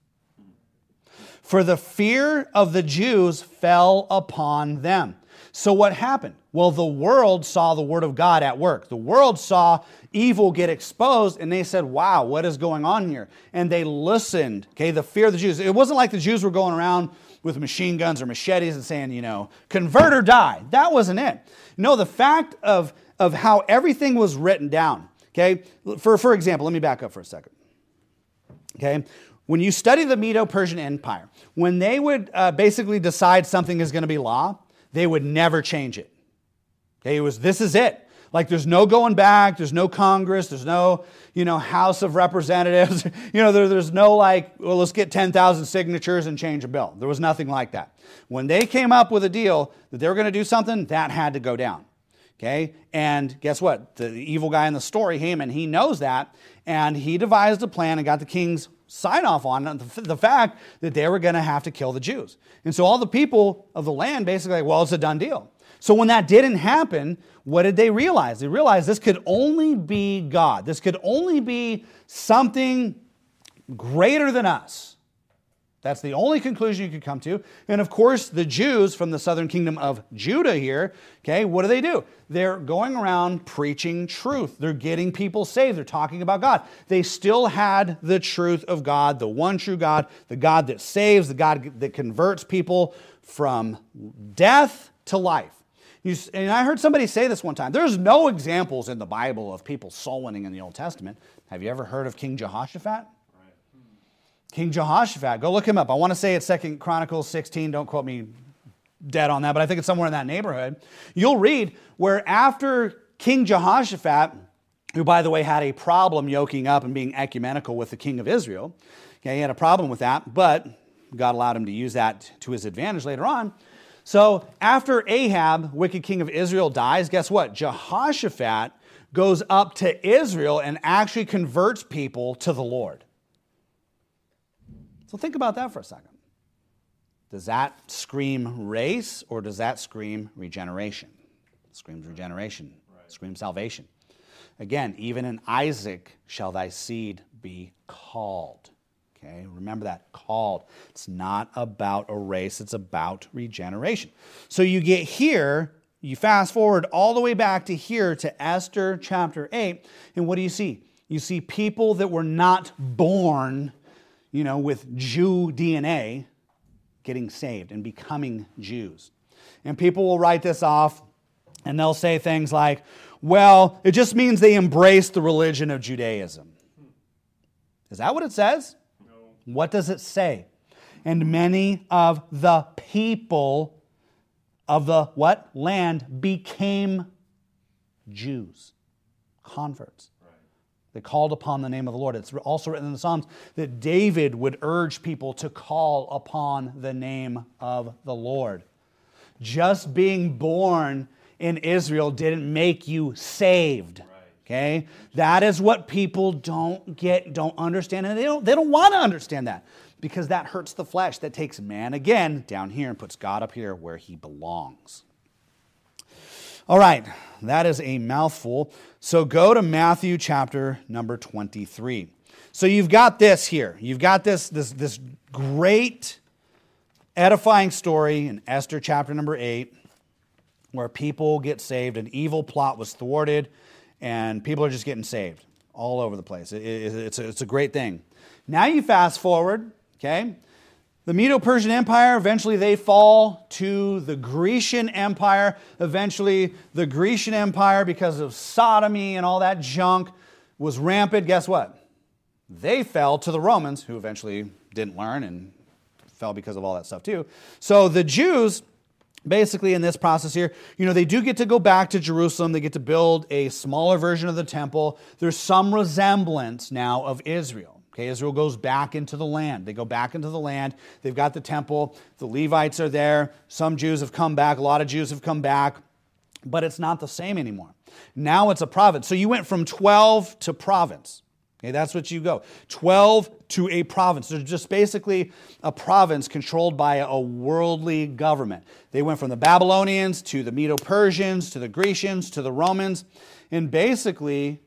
[SPEAKER 1] For the fear of the Jews fell upon them. So what happened? Well, the world saw the word of God at work. The world saw evil get exposed, and they said, wow, what is going on here? And they listened, okay, the fear of the Jews. It wasn't like the Jews were going around with machine guns or machetes and saying, convert or die. That wasn't it. No, the fact of how everything was written down, okay? For example, let me back up for a second, okay? When you study the Medo-Persian Empire, when they would basically decide something is going to be law, they would never change it. Okay, this is it. Like there's no going back, there's no Congress, there's no, House of Representatives. There's no let's get 10,000 signatures and change a bill. There was nothing like that. When they came up with a deal that they were going to do something, that had to go down. Okay, and guess what? The evil guy in the story, Haman, he knows that, and he devised a plan and got the king's sign off on the fact that they were going to have to kill the Jews. And so all the people of the land basically it's a done deal. So when that didn't happen, what did they realize? They realized this could only be God. This could only be something greater than us. That's the only conclusion you could come to. And of course, the Jews from the southern kingdom of Judah here, okay, what do? They're going around preaching truth. They're getting people saved. They're talking about God. They still had the truth of God, the one true God, the God that saves, the God that converts people from death to life. And I heard somebody say this one time. There's no examples in the Bible of people soul winning in the Old Testament. Have you ever heard of King Jehoshaphat? King Jehoshaphat, go look him up. I want to say it's 2 Chronicles 16. Don't quote me dead on that, but I think it's somewhere in that neighborhood. You'll read where after King Jehoshaphat who, by the way, had a problem yoking up and being ecumenical with the king of Israel. Okay, he had a problem with that, but God allowed him to use that to his advantage later on. So after Ahab, wicked king of Israel, dies, guess what? Jehoshaphat goes up to Israel and actually converts people to the Lord. So think about that for a second. Does that scream race or does that scream regeneration? It screams regeneration. Right. Screams salvation. Again, even in Isaac shall thy seed be called. Okay, remember that, called. It's not about a race, it's about regeneration. So you get here, you fast forward all the way back to here to Esther chapter 8, and what do you see? You see people that were not born, with Jew DNA getting saved and becoming Jews. And people will write this off and they'll say things like, well, it just means they embrace the religion of Judaism. Is that what it says? No. What does it say? And many of the people of the what? Land became Jews, converts. Right. They called upon the name of the Lord. It's also written in the Psalms that David would urge people to call upon the name of the Lord. Just being born in Israel didn't make you saved. Right. Okay? That is what people don't get, don't understand, and they don't want to understand that because that hurts the flesh. That takes man again down here and puts God up here where he belongs. All right, that is a mouthful. So go to Matthew chapter number 23. So you've got this here. You've got this great edifying story in Esther chapter number 8 where people get saved. An evil plot was thwarted and people are just getting saved all over the place. It's a great thing. Now you fast forward, okay? The Medo-Persian Empire, eventually they fall to the Grecian Empire. Eventually the Grecian Empire, because of sodomy and all that junk, was rampant. Guess what? They fell to the Romans, who eventually didn't learn and fell because of all that stuff too. So the Jews, basically in this process here, they do get to go back to Jerusalem. They get to build a smaller version of the temple. There's some resemblance now of Israel. Okay, Israel goes back into the land. They go back into the land. They've got the temple. The Levites are there. Some Jews have come back. A lot of Jews have come back. But it's not the same anymore. Now it's a province. So you went from 12 to province. Okay, that's what you go. 12 to a province. There's just basically a province controlled by a worldly government. They went from the Babylonians to the Medo-Persians to the Grecians to the Romans and basically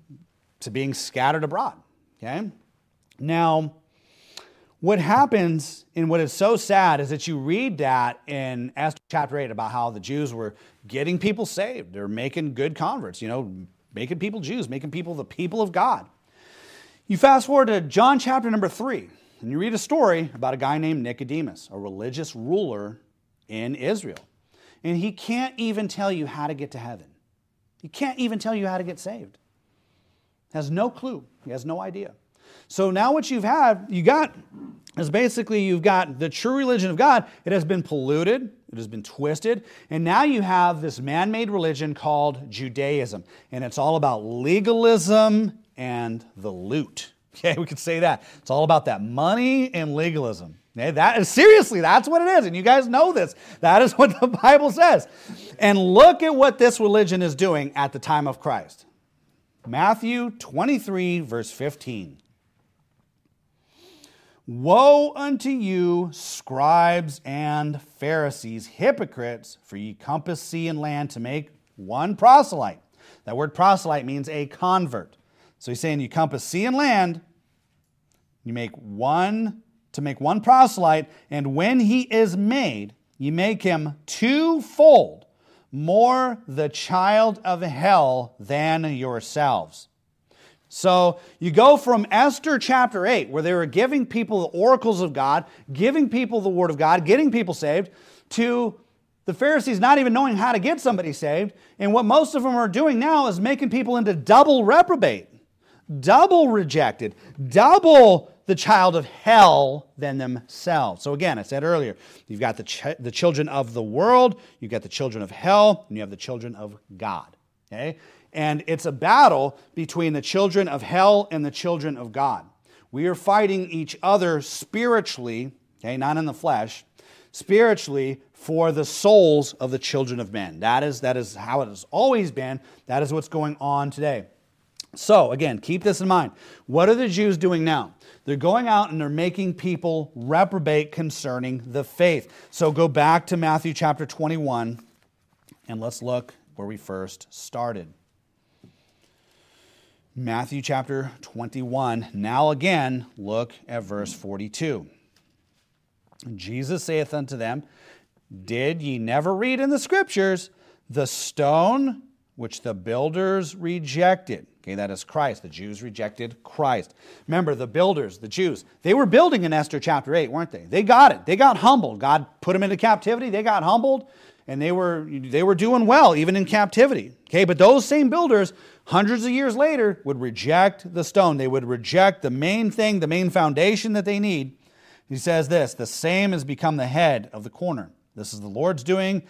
[SPEAKER 1] to being scattered abroad. Okay? Now, what happens and what is so sad is that you read that in Esther chapter 8 about how the Jews were getting people saved. They're making good converts, making people Jews, making people the people of God. You fast forward to John chapter number 3, and you read a story about a guy named Nicodemus, a religious ruler in Israel. And he can't even tell you how to get to heaven. He can't even tell you how to get saved. Has no clue. He has no idea. So now what you've got is basically you've got the true religion of God. It has been polluted. It has been twisted. And now you have this man-made religion called Judaism. And it's all about legalism and the loot. Okay, we could say that. It's all about that money and legalism. Okay, seriously, that's what it is. And you guys know this. That is what the Bible says. And look at what this religion is doing at the time of Christ. Matthew 23, verse 15. Woe unto you, scribes and Pharisees, hypocrites, for ye compass sea and land to make one proselyte. That word proselyte means a convert. So he's saying you compass sea and land, you make one proselyte, and when he is made, you make him twofold more the child of hell than yourselves. So you go from Esther chapter 8, where they were giving people the oracles of God, giving people the word of God, getting people saved, to the Pharisees not even knowing how to get somebody saved. And what most of them are doing now is making people into double reprobate, double rejected, double the child of hell than themselves. So again, I said earlier, you've got the children of the world, you've got the children of hell, and you have the children of God. Okay? And it's a battle between the children of hell and the children of God. We are fighting each other spiritually, okay, not in the flesh, spiritually for the souls of the children of men. That is how it has always been. That is what's going on today. So, again, keep this in mind. What are the Jews doing now? They're going out and they're making people reprobate concerning the faith. So go back to Matthew chapter 21, and let's look where we first started. Matthew chapter 21. Now again, look at verse 42. Jesus saith unto them, Did ye never read in the Scriptures, the stone which the builders rejected? Okay, that is Christ. The Jews rejected Christ. Remember, the builders, the Jews, they were building in Esther chapter 8, weren't they? They got it. They got humbled. God put them into captivity. They got humbled, and they were doing well, even in captivity. Okay, but those same builders, hundreds of years later, would reject the stone. They would reject the main thing, the main foundation that they need. He says this, the same has become the head of the corner. This is the Lord's doing,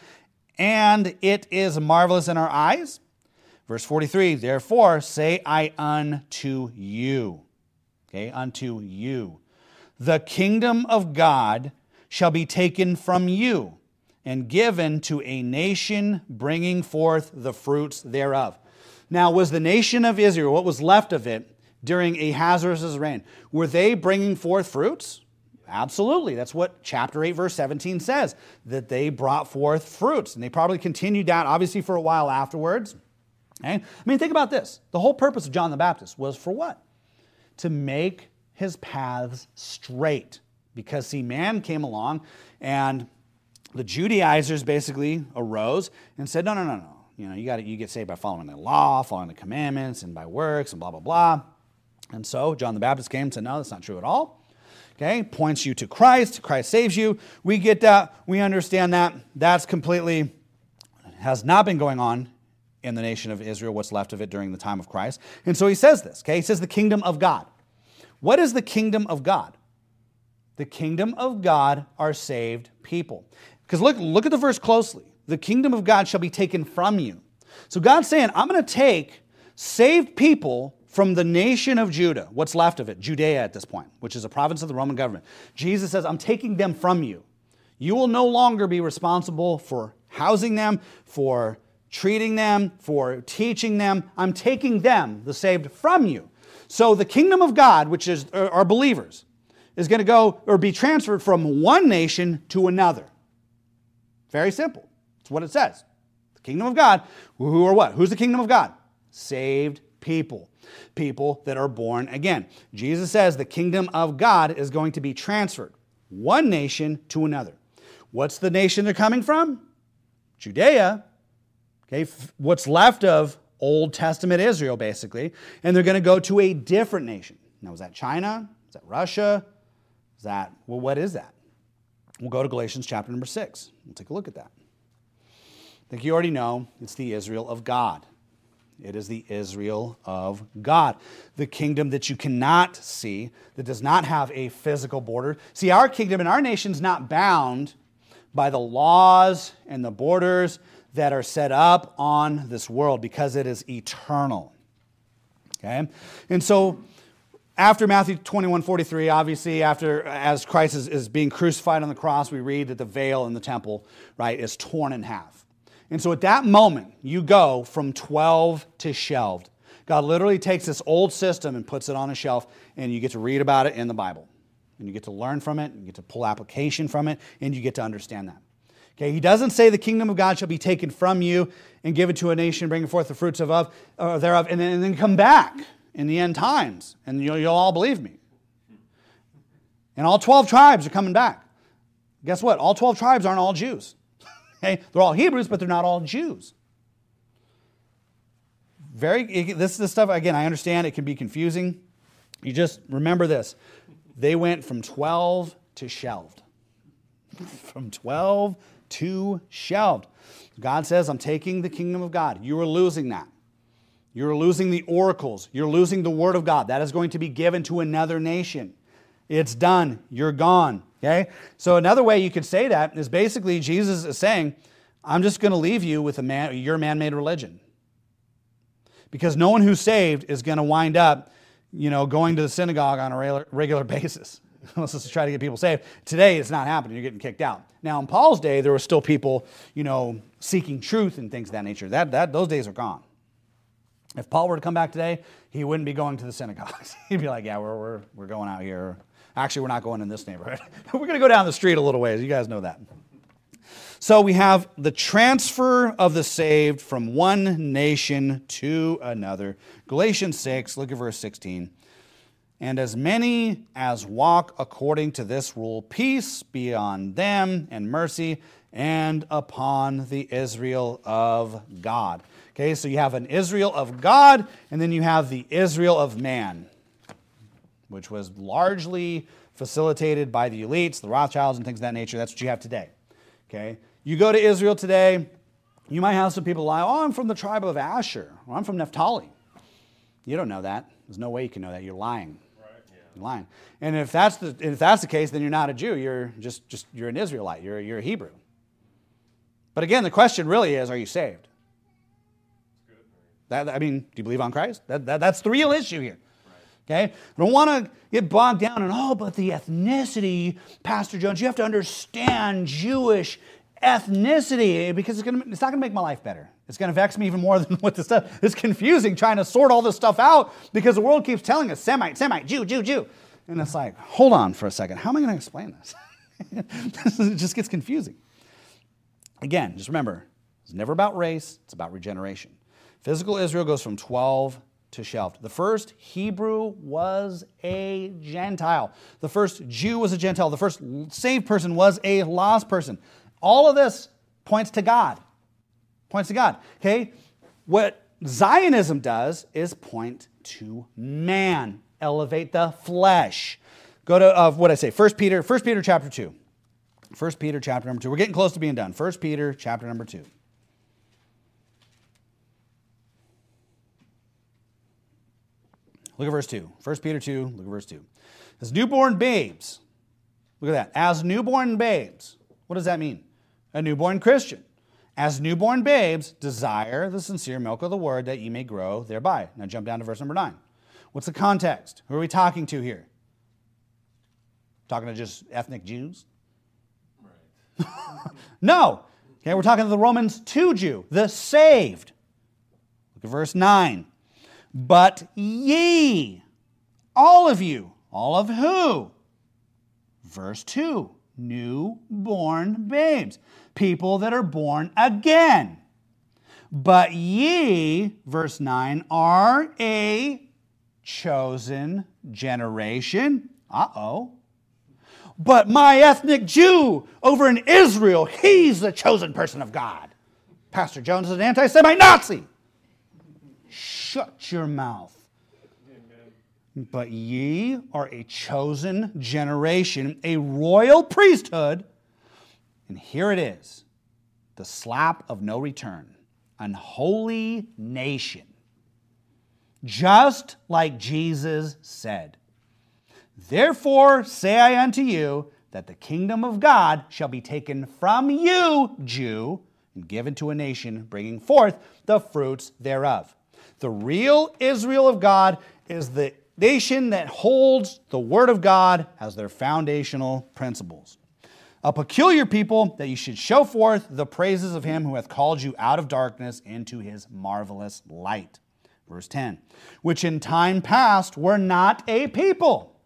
[SPEAKER 1] and it is marvelous in our eyes. Verse 43, therefore say I unto you, okay, unto you, the kingdom of God shall be taken from you and given to a nation bringing forth the fruits thereof. Now, was the nation of Israel, what was left of it during Ahasuerus' reign, were they bringing forth fruits? Absolutely. That's what chapter 8, verse 17 says, that they brought forth fruits. And they probably continued that, obviously, for a while afterwards. Okay? I mean, think about this. The whole purpose of John the Baptist was for what? To make his paths straight. Because, see, man came along, and the Judaizers basically arose and said, no. You get saved by following the law, following the commandments, and by works, and blah, blah, blah. And so John the Baptist came and said, no, that's not true at all. Okay, points you to Christ. Christ saves you. We get that. We understand that. That's completely, has not been going on in the nation of Israel, what's left of it during the time of Christ. And so he says this, okay? He says the kingdom of God. What is the kingdom of God? The kingdom of God are saved people. Because look at the verse closely. The kingdom of God shall be taken from you. So God's saying, I'm going to take saved people from the nation of Judah, what's left of it, Judea at this point, which is a province of the Roman government. Jesus says, I'm taking them from you. You will no longer be responsible for housing them, for treating them, for teaching them. I'm taking them, the saved, from you. So the kingdom of God, which is our believers, is going to go or be transferred from one nation to another. Very simple. That's what it says. The kingdom of God, who are what? Who's the kingdom of God? Saved people. People that are born again. Jesus says the kingdom of God is going to be transferred one nation to another. What's the nation they're coming from? Judea. Okay, what's left of Old Testament Israel, basically. And they're going to go to a different nation. Now, is that China? Is that Russia? What is that? We'll go to Galatians chapter number 6. We'll take a look at that. I think you already know it's the Israel of God. It is the Israel of God. The kingdom that you cannot see, that does not have a physical border. See, our kingdom and our nation's not bound by the laws and the borders that are set up on this world because it is eternal. Okay? And so after Matthew 21:43, obviously, as Christ is being crucified on the cross, we read that the veil in the temple, right, is torn in half. And so at that moment, you go from 12 to shelved. God literally takes this old system and puts it on a shelf, and you get to read about it in the Bible. And you get to learn from it, and you get to pull application from it, and you get to understand that. Okay, he doesn't say the kingdom of God shall be taken from you and given to a nation, bringing forth the fruits thereof, and then come back in the end times, and you'll all believe me. And all 12 tribes are coming back. Guess what? All 12 tribes aren't all Jews. Okay? They're all Hebrews, but they're not all Jews. This stuff, again, I understand it can be confusing. You just remember this. They went from 12 to shelved. From 12 to shelved. God says, I'm taking the kingdom of God. You are losing that. You're losing the oracles. You're losing the word of God. That is going to be given to another nation. It's done. You're gone. Okay? So another way you could say that is basically Jesus is saying, I'm just going to leave you with your man-made religion. Because no one who's saved is going to wind up, going to the synagogue on a regular basis. Unless it's to try to get people saved. Today, it's not happening. You're getting kicked out. Now, in Paul's day, there were still people, seeking truth and things of that nature. Those days are gone. If Paul were to come back today, he wouldn't be going to the synagogues. He'd be like, yeah, we're going out here. Actually, we're not going in this neighborhood. We're going to go down the street a little ways. You guys know that. So we have the transfer of the saved from one nation to another. Galatians 6, look at verse 16. And as many as walk according to this rule, peace be on them and mercy and upon the Israel of God. Okay, so you have an Israel of God, and then you have the Israel of man, which was largely facilitated by the elites, the Rothschilds, and things of that nature. That's what you have today. Okay, you go to Israel today, you might have some people lie, oh, I'm from the tribe of Asher, or I'm from Naphtali. You don't know that. There's no way you can know that. You're lying. You're lying. And if that's the case, then you're not a Jew. You're you're an Israelite. You're a Hebrew. But again, the question really is, are you saved? Do you believe on Christ? That's the real issue here. Okay? I don't want to get bogged down in, but the ethnicity, Pastor Jones, you have to understand Jewish ethnicity because it's not going to make my life better. It's going to vex me even more than what this stuff. It's confusing trying to sort all this stuff out because the world keeps telling us Semite, Jew. And it's like, hold on for a second. How am I going to explain this? It just gets confusing. Again, just remember, it's never about race. It's about regeneration. Physical Israel goes from 12 to shelved. The first Hebrew was a Gentile. The first Jew was a Gentile. The first saved person was a lost person. All of this points to God. Points to God. Okay? What Zionism does is point to man. Elevate the flesh. Go to, 1 Peter chapter 2. 1 Peter chapter number 2. We're getting close to being done. 1 Peter chapter number 2. Look at verse 2. 1 Peter 2, look at verse 2. As newborn babes, look at that. As newborn babes. What does that mean? A newborn Christian. As newborn babes, desire the sincere milk of the word that ye may grow thereby. Now jump down to verse number 9. What's the context? Who are we talking to here? Talking to just ethnic Jews? Right. No. Okay, we're talking to the Romans 2 Jew, the saved. Look at verse 9. But ye, all of you, all of who? Verse 2, newborn babes, people that are born again. But ye, verse 9, are a chosen generation. But my ethnic Jew over in Israel, he's the chosen person of God. Pastor Jones is an anti-Semite Nazi. Shut your mouth. Amen. But ye are a chosen generation, a royal priesthood. And here it is, the slap of no return, an holy nation. Just like Jesus said, therefore say I unto you, that the kingdom of God shall be taken from you, Jew, and given to a nation, bringing forth the fruits thereof. The real Israel of God is the nation that holds the Word of God as their foundational principles. A peculiar people that you should show forth the praises of him who hath called you out of darkness into his marvelous light. Verse 10, which in time past were not a people.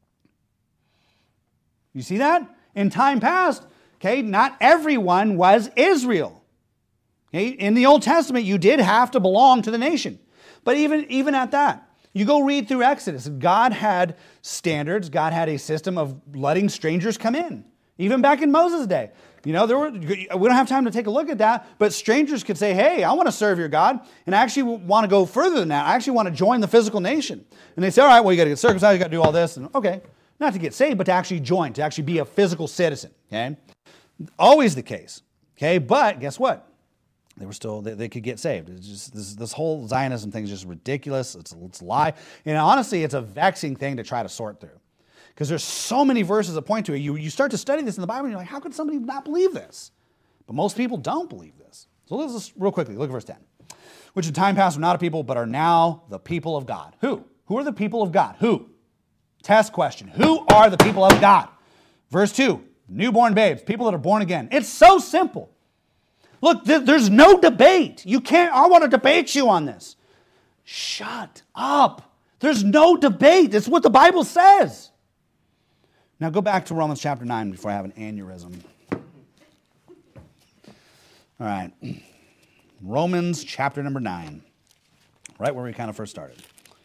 [SPEAKER 1] You see that? In time past, okay, not everyone was Israel. Okay? In the Old Testament, you did have to belong to the nation. But even at that, you go read through Exodus. God had standards. God had a system of letting strangers come in. Even back in Moses' day. We don't have time to take a look at that, but strangers could say, hey, I want to serve your God, and I actually want to go further than that. I actually want to join the physical nation. And they say, all right, well, you got to get circumcised, you got to do all this. And okay, not to get saved, but to actually join, to actually be a physical citizen. Okay, always the case. Okay, but guess what? They could get saved. It's just this whole Zionism thing is just ridiculous. It's a lie. And honestly, it's a vexing thing to try to sort through. Because there's so many verses that point to it. You start to study this in the Bible and you're like, how could somebody not believe this? But most people don't believe this. So let's just real quickly, look at verse 10. which in time past were not a people, but are now the people of God. Who? Who are the people of God? Who? Test question. Who are the people of God? Verse 2, newborn babes, people that are born again. It's so simple. Look, there's no debate. I want to debate you on this. Shut up. There's no debate. It's what the Bible says. Now go back to Romans chapter 9 before I have an aneurysm. All right. Romans chapter number 9. Right where we kind of first started.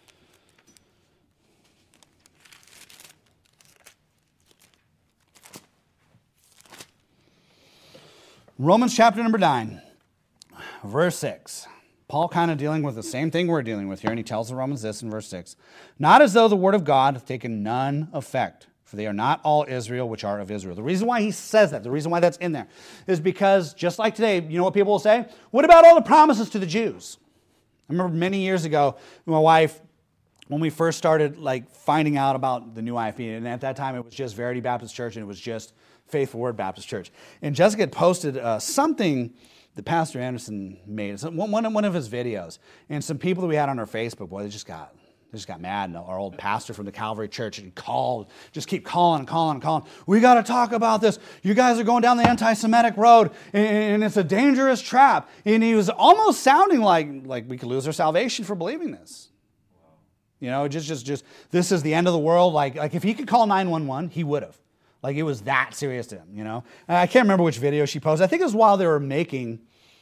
[SPEAKER 1] Romans chapter number 9, verse 6. Paul kind of dealing with the same thing we're dealing with here, and he tells the Romans this in verse 6. Not as though the word of God hath taken none effect, for they are not all Israel which are of Israel. The reason why he says that, the reason why that's in there, is because just like today, you know what people will say? What about all the promises to the Jews? I remember many years ago, my wife, when we first started finding out about the new IFB, and at that time it was just Verity Baptist Church, and it was just Faithful Word Baptist Church. And Jessica had posted something that Pastor Anderson made, one of his videos. And some people that we had on our Facebook, boy, they just got mad. And our old pastor from the Calvary Church, and he called, just keep calling. We got to talk about this. You guys are going down the anti-Semitic road, and it's a dangerous trap. And he was almost sounding like we could lose our salvation for believing this. You know, just this is the end of the world. Like if he could call 911, he would have. Like it was that serious to him, you know. And I can't remember which video she posted. I think it was while they were making,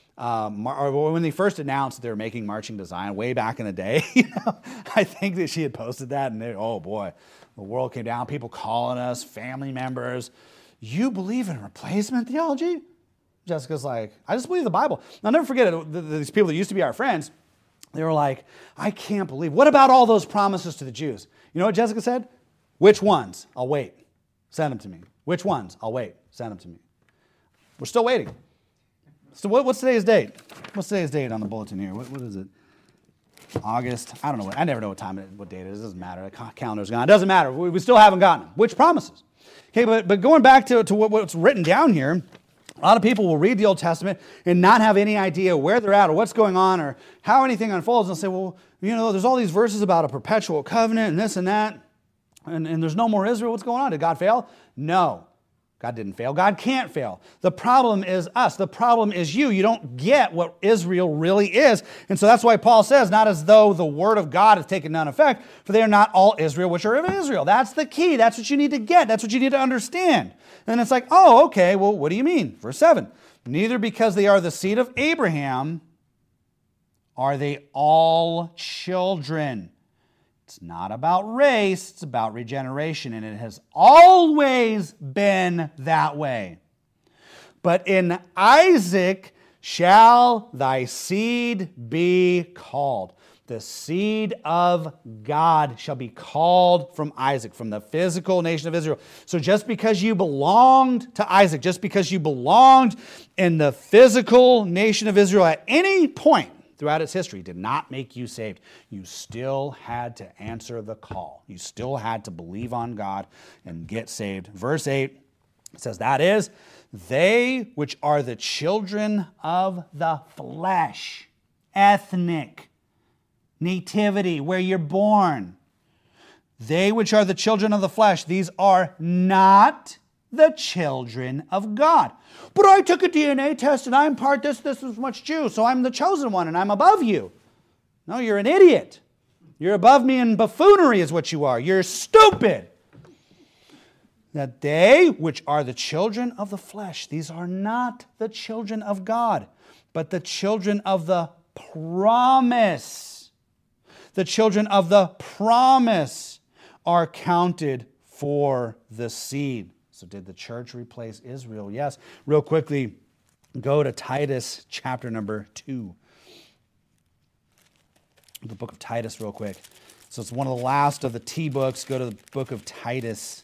[SPEAKER 1] or when they first announced they were making Marching to Zion way back in the day. You know, I think that she had posted that, and oh boy, the world came down. People calling us, family members. You believe in replacement theology? Jessica's like, I just believe the Bible. I'll never forget it. These people that used to be our friends, they were like, I can't believe. What about all those promises to the Jews? You know what Jessica said? Which ones? I'll wait. Send them to me. Which ones? I'll wait. Send them to me. We're still waiting. So what's today's date? What's today's date on the bulletin here? What is it? August? I don't know. I never know what date it is. It doesn't matter. The calendar's gone. It doesn't matter. We still haven't gotten them. Which promises? Okay, but going back to what's written down here, a lot of people will read the Old Testament and not have any idea where they're at or what's going on or how anything unfolds, and they'll say, well, you know, there's all these verses about a perpetual covenant and this and that. And there's no more Israel. What's going on? Did God fail? No. God didn't fail. God can't fail. The problem is us. The problem is you. You don't get what Israel really is. And so that's why Paul says, not as though the word of God has taken none effect, for they are not all Israel which are of Israel. That's the key. That's what you need to get. That's what you need to understand. And it's like, oh, okay, well, what do you mean? Verse 7, neither because they are the seed of Abraham are they all children. It's not about race, it's about regeneration, and it has always been that way. But in Isaac shall thy seed be called. The seed of God shall be called from Isaac, from the physical nation of Israel. So just because you belonged to Isaac, just because you belonged in the physical nation of Israel at any point throughout its history did not make you saved. You still had to answer the call. You still had to believe on God and get saved. Verse 8 says, that is, they which are the children of the flesh, ethnic, nativity, where you're born. They which are the children of the flesh, these are not the children of God. But I took a DNA test and I'm part this much Jew, so I'm the chosen one and I'm above you. No, you're an idiot. You're above me in buffoonery is what you are. You're stupid. That they which are the children of the flesh, these are not the children of God, but the children of the promise. The children of the promise are counted for the seed. So did the church replace Israel? Yes. Real quickly, go to Titus chapter number 2. The book of Titus real quick. So it's one of the last of the T books. Go to the book of Titus.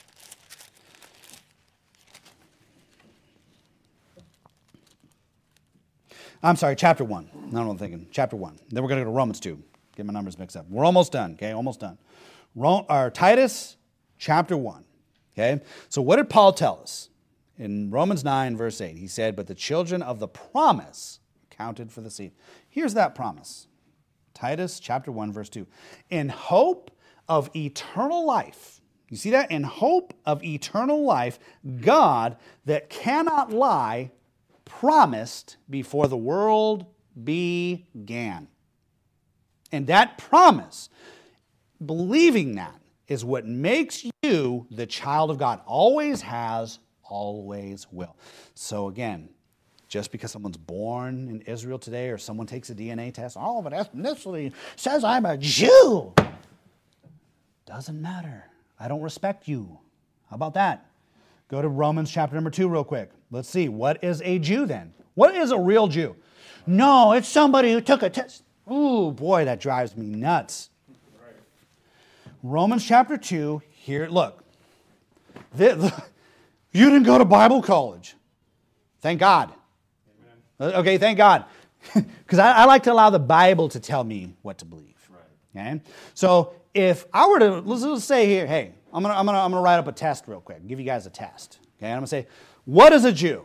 [SPEAKER 1] I'm sorry, chapter 1. I don't know what I'm thinking. Chapter 1. Then we're going to go to Romans 2. Get my numbers mixed up. We're almost done, okay? Almost done. Titus chapter 1. Okay, so what did Paul tell us? In Romans 9, verse 8, he said, but the children of the promise, counted for the seed. Here's that promise. Titus chapter 1, verse 2. In hope of eternal life. You see that? In hope of eternal life, God that cannot lie promised before the world began. And that promise, believing that, is what makes you the child of God. Always has, always will. So again, just because someone's born in Israel today or someone takes a DNA test, all of it ethnicity says I'm a Jew. Doesn't matter. I don't respect you. How about that? Go to Romans chapter number 2 real quick. Let's see. What is a Jew then? What is a real Jew? No, it's somebody who took a test. Ooh, boy, that drives me nuts. Romans chapter 2, here, look. You didn't go to Bible college. Thank God. Amen. Okay, thank God. Because I like to allow the Bible to tell me what to believe. Right. Okay? So if I were to, let's say here, hey, I'm gonna write up a test real quick, give you guys a test. Okay, and I'm gonna say, what is a Jew?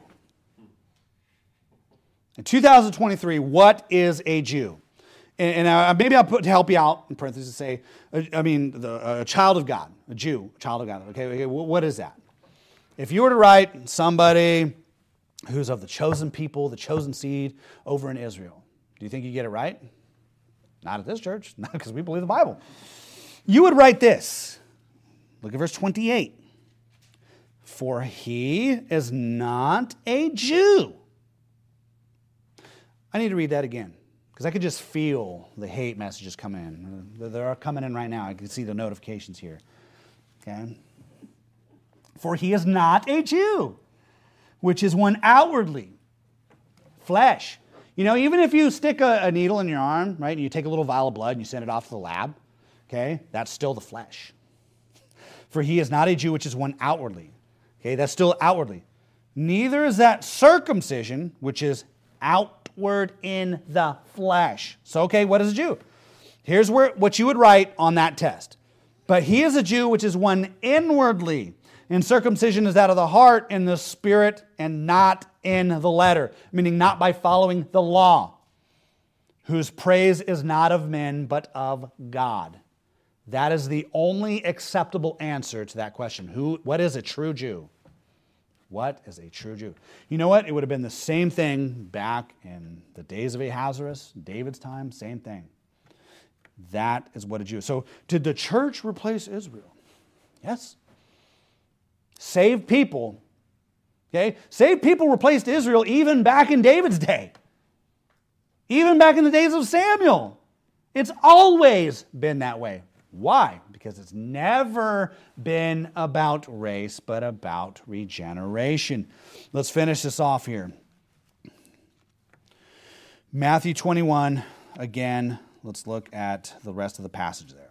[SPEAKER 1] In 2023, what is a Jew? And maybe I'll put to help you out in parentheses say, a child of God, a Jew, a child of God. Okay, what is that? If you were to write somebody who's of the chosen people, the chosen seed over in Israel, do you think you get it right? Not at this church, not because we believe the Bible. You would write this. Look at verse 28. For he is not a Jew. I need to read that again. Because I could just feel the hate messages come in. They're coming in right now. I can see the notifications here. Okay? For he is not a Jew, which is one outwardly. Flesh. You know, even if you stick a needle in your arm, right, and you take a little vial of blood and you send it off to the lab, okay, that's still the flesh. For he is not a Jew, which is one outwardly. Okay, that's still outwardly. Neither is that circumcision, which is outward in the flesh. So, okay, what is a Jew? Here's what you would write on that test. But he is a Jew, which is one inwardly. And circumcision is that of the heart in the spirit and not in the letter, meaning not by following the law, whose praise is not of men, but of God. That is the only acceptable answer to that question. What is a true Jew? What is a true Jew? You know what? It would have been the same thing back in the days of Ahasuerus, David's time, same thing. That is what a Jew is. So did the church replace Israel? Yes. Saved people, okay? Saved people replaced Israel even back in David's day. Even back in the days of Samuel. It's always been that way. Why? Because it's never been about race, but about regeneration. Let's finish this off here. Matthew 21, again, let's look at the rest of the passage there.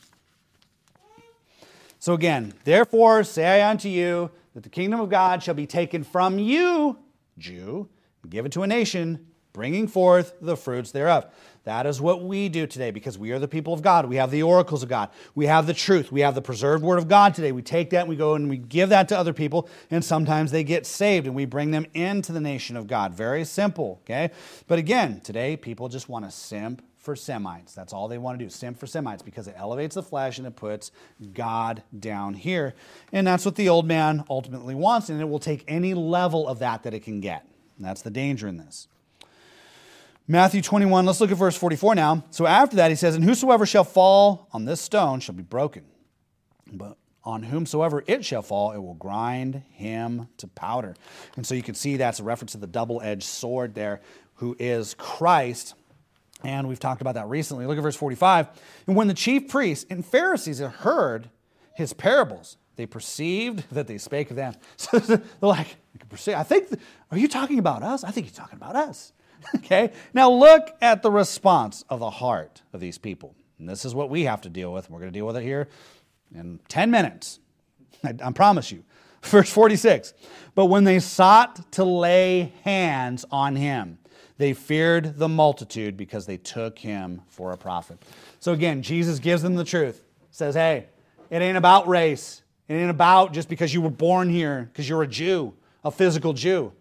[SPEAKER 1] So again, therefore say I unto you that the kingdom of God shall be taken from you, Jew, and given to a nation, bringing forth the fruits thereof. That is what we do today because we are the people of God. We have the oracles of God. We have the truth. We have the preserved word of God today. We take that and we go and we give that to other people, and sometimes they get saved and we bring them into the nation of God. Very simple, okay? But again, today people just want to simp for Semites. That's all they want to do, simp for Semites, because it elevates the flesh and it puts God down here. And that's what the old man ultimately wants, and it will take any level of that it can get. And that's the danger in this. Matthew 21, let's look at verse 44 now. So after that he says, and whosoever shall fall on this stone shall be broken. But on whomsoever it shall fall, it will grind him to powder. And so you can see that's a reference to the double-edged sword there, who is Christ. And we've talked about that recently. Look at verse 45. And when the chief priests and Pharisees had heard his parables, they perceived that they spake of them. So they're like, are you talking about us? I think you're talking about us. Okay, now look at the response of the heart of these people. And this is what we have to deal with. We're going to deal with it here in 10 minutes. I promise you. Verse 46. But when they sought to lay hands on him, they feared the multitude because they took him for a prophet. So again, Jesus gives them the truth. Says, hey, it ain't about race. It ain't about just because you were born here, because you're a Jew, a physical Jew.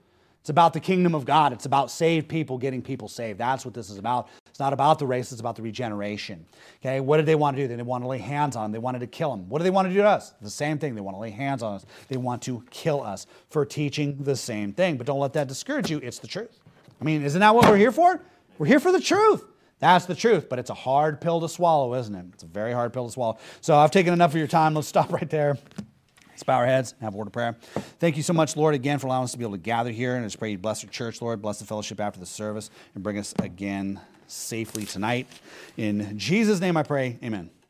[SPEAKER 1] It's about the kingdom of God. It's about saved people getting people saved. That's what this is about. It's not about the race. It's about the regeneration. Okay, what did they want to do? They didn't want to lay hands on them. They wanted to kill them. What do they want to do to us? The same thing. They want to lay hands on us. They want to kill us for teaching the same thing. But don't let that discourage you. It's the truth. I mean, isn't that what we're here for? We're here for the truth. That's the truth. But it's a hard pill to swallow, isn't it? It's a very hard pill to swallow. So I've taken enough of your time. Let's stop right there. Let's bow our heads and have a word of prayer. Thank you so much, Lord, again, for allowing us to be able to gather here. And I just pray you bless your church, Lord. Bless the fellowship after the service and bring us again safely tonight. In Jesus' name I pray, amen.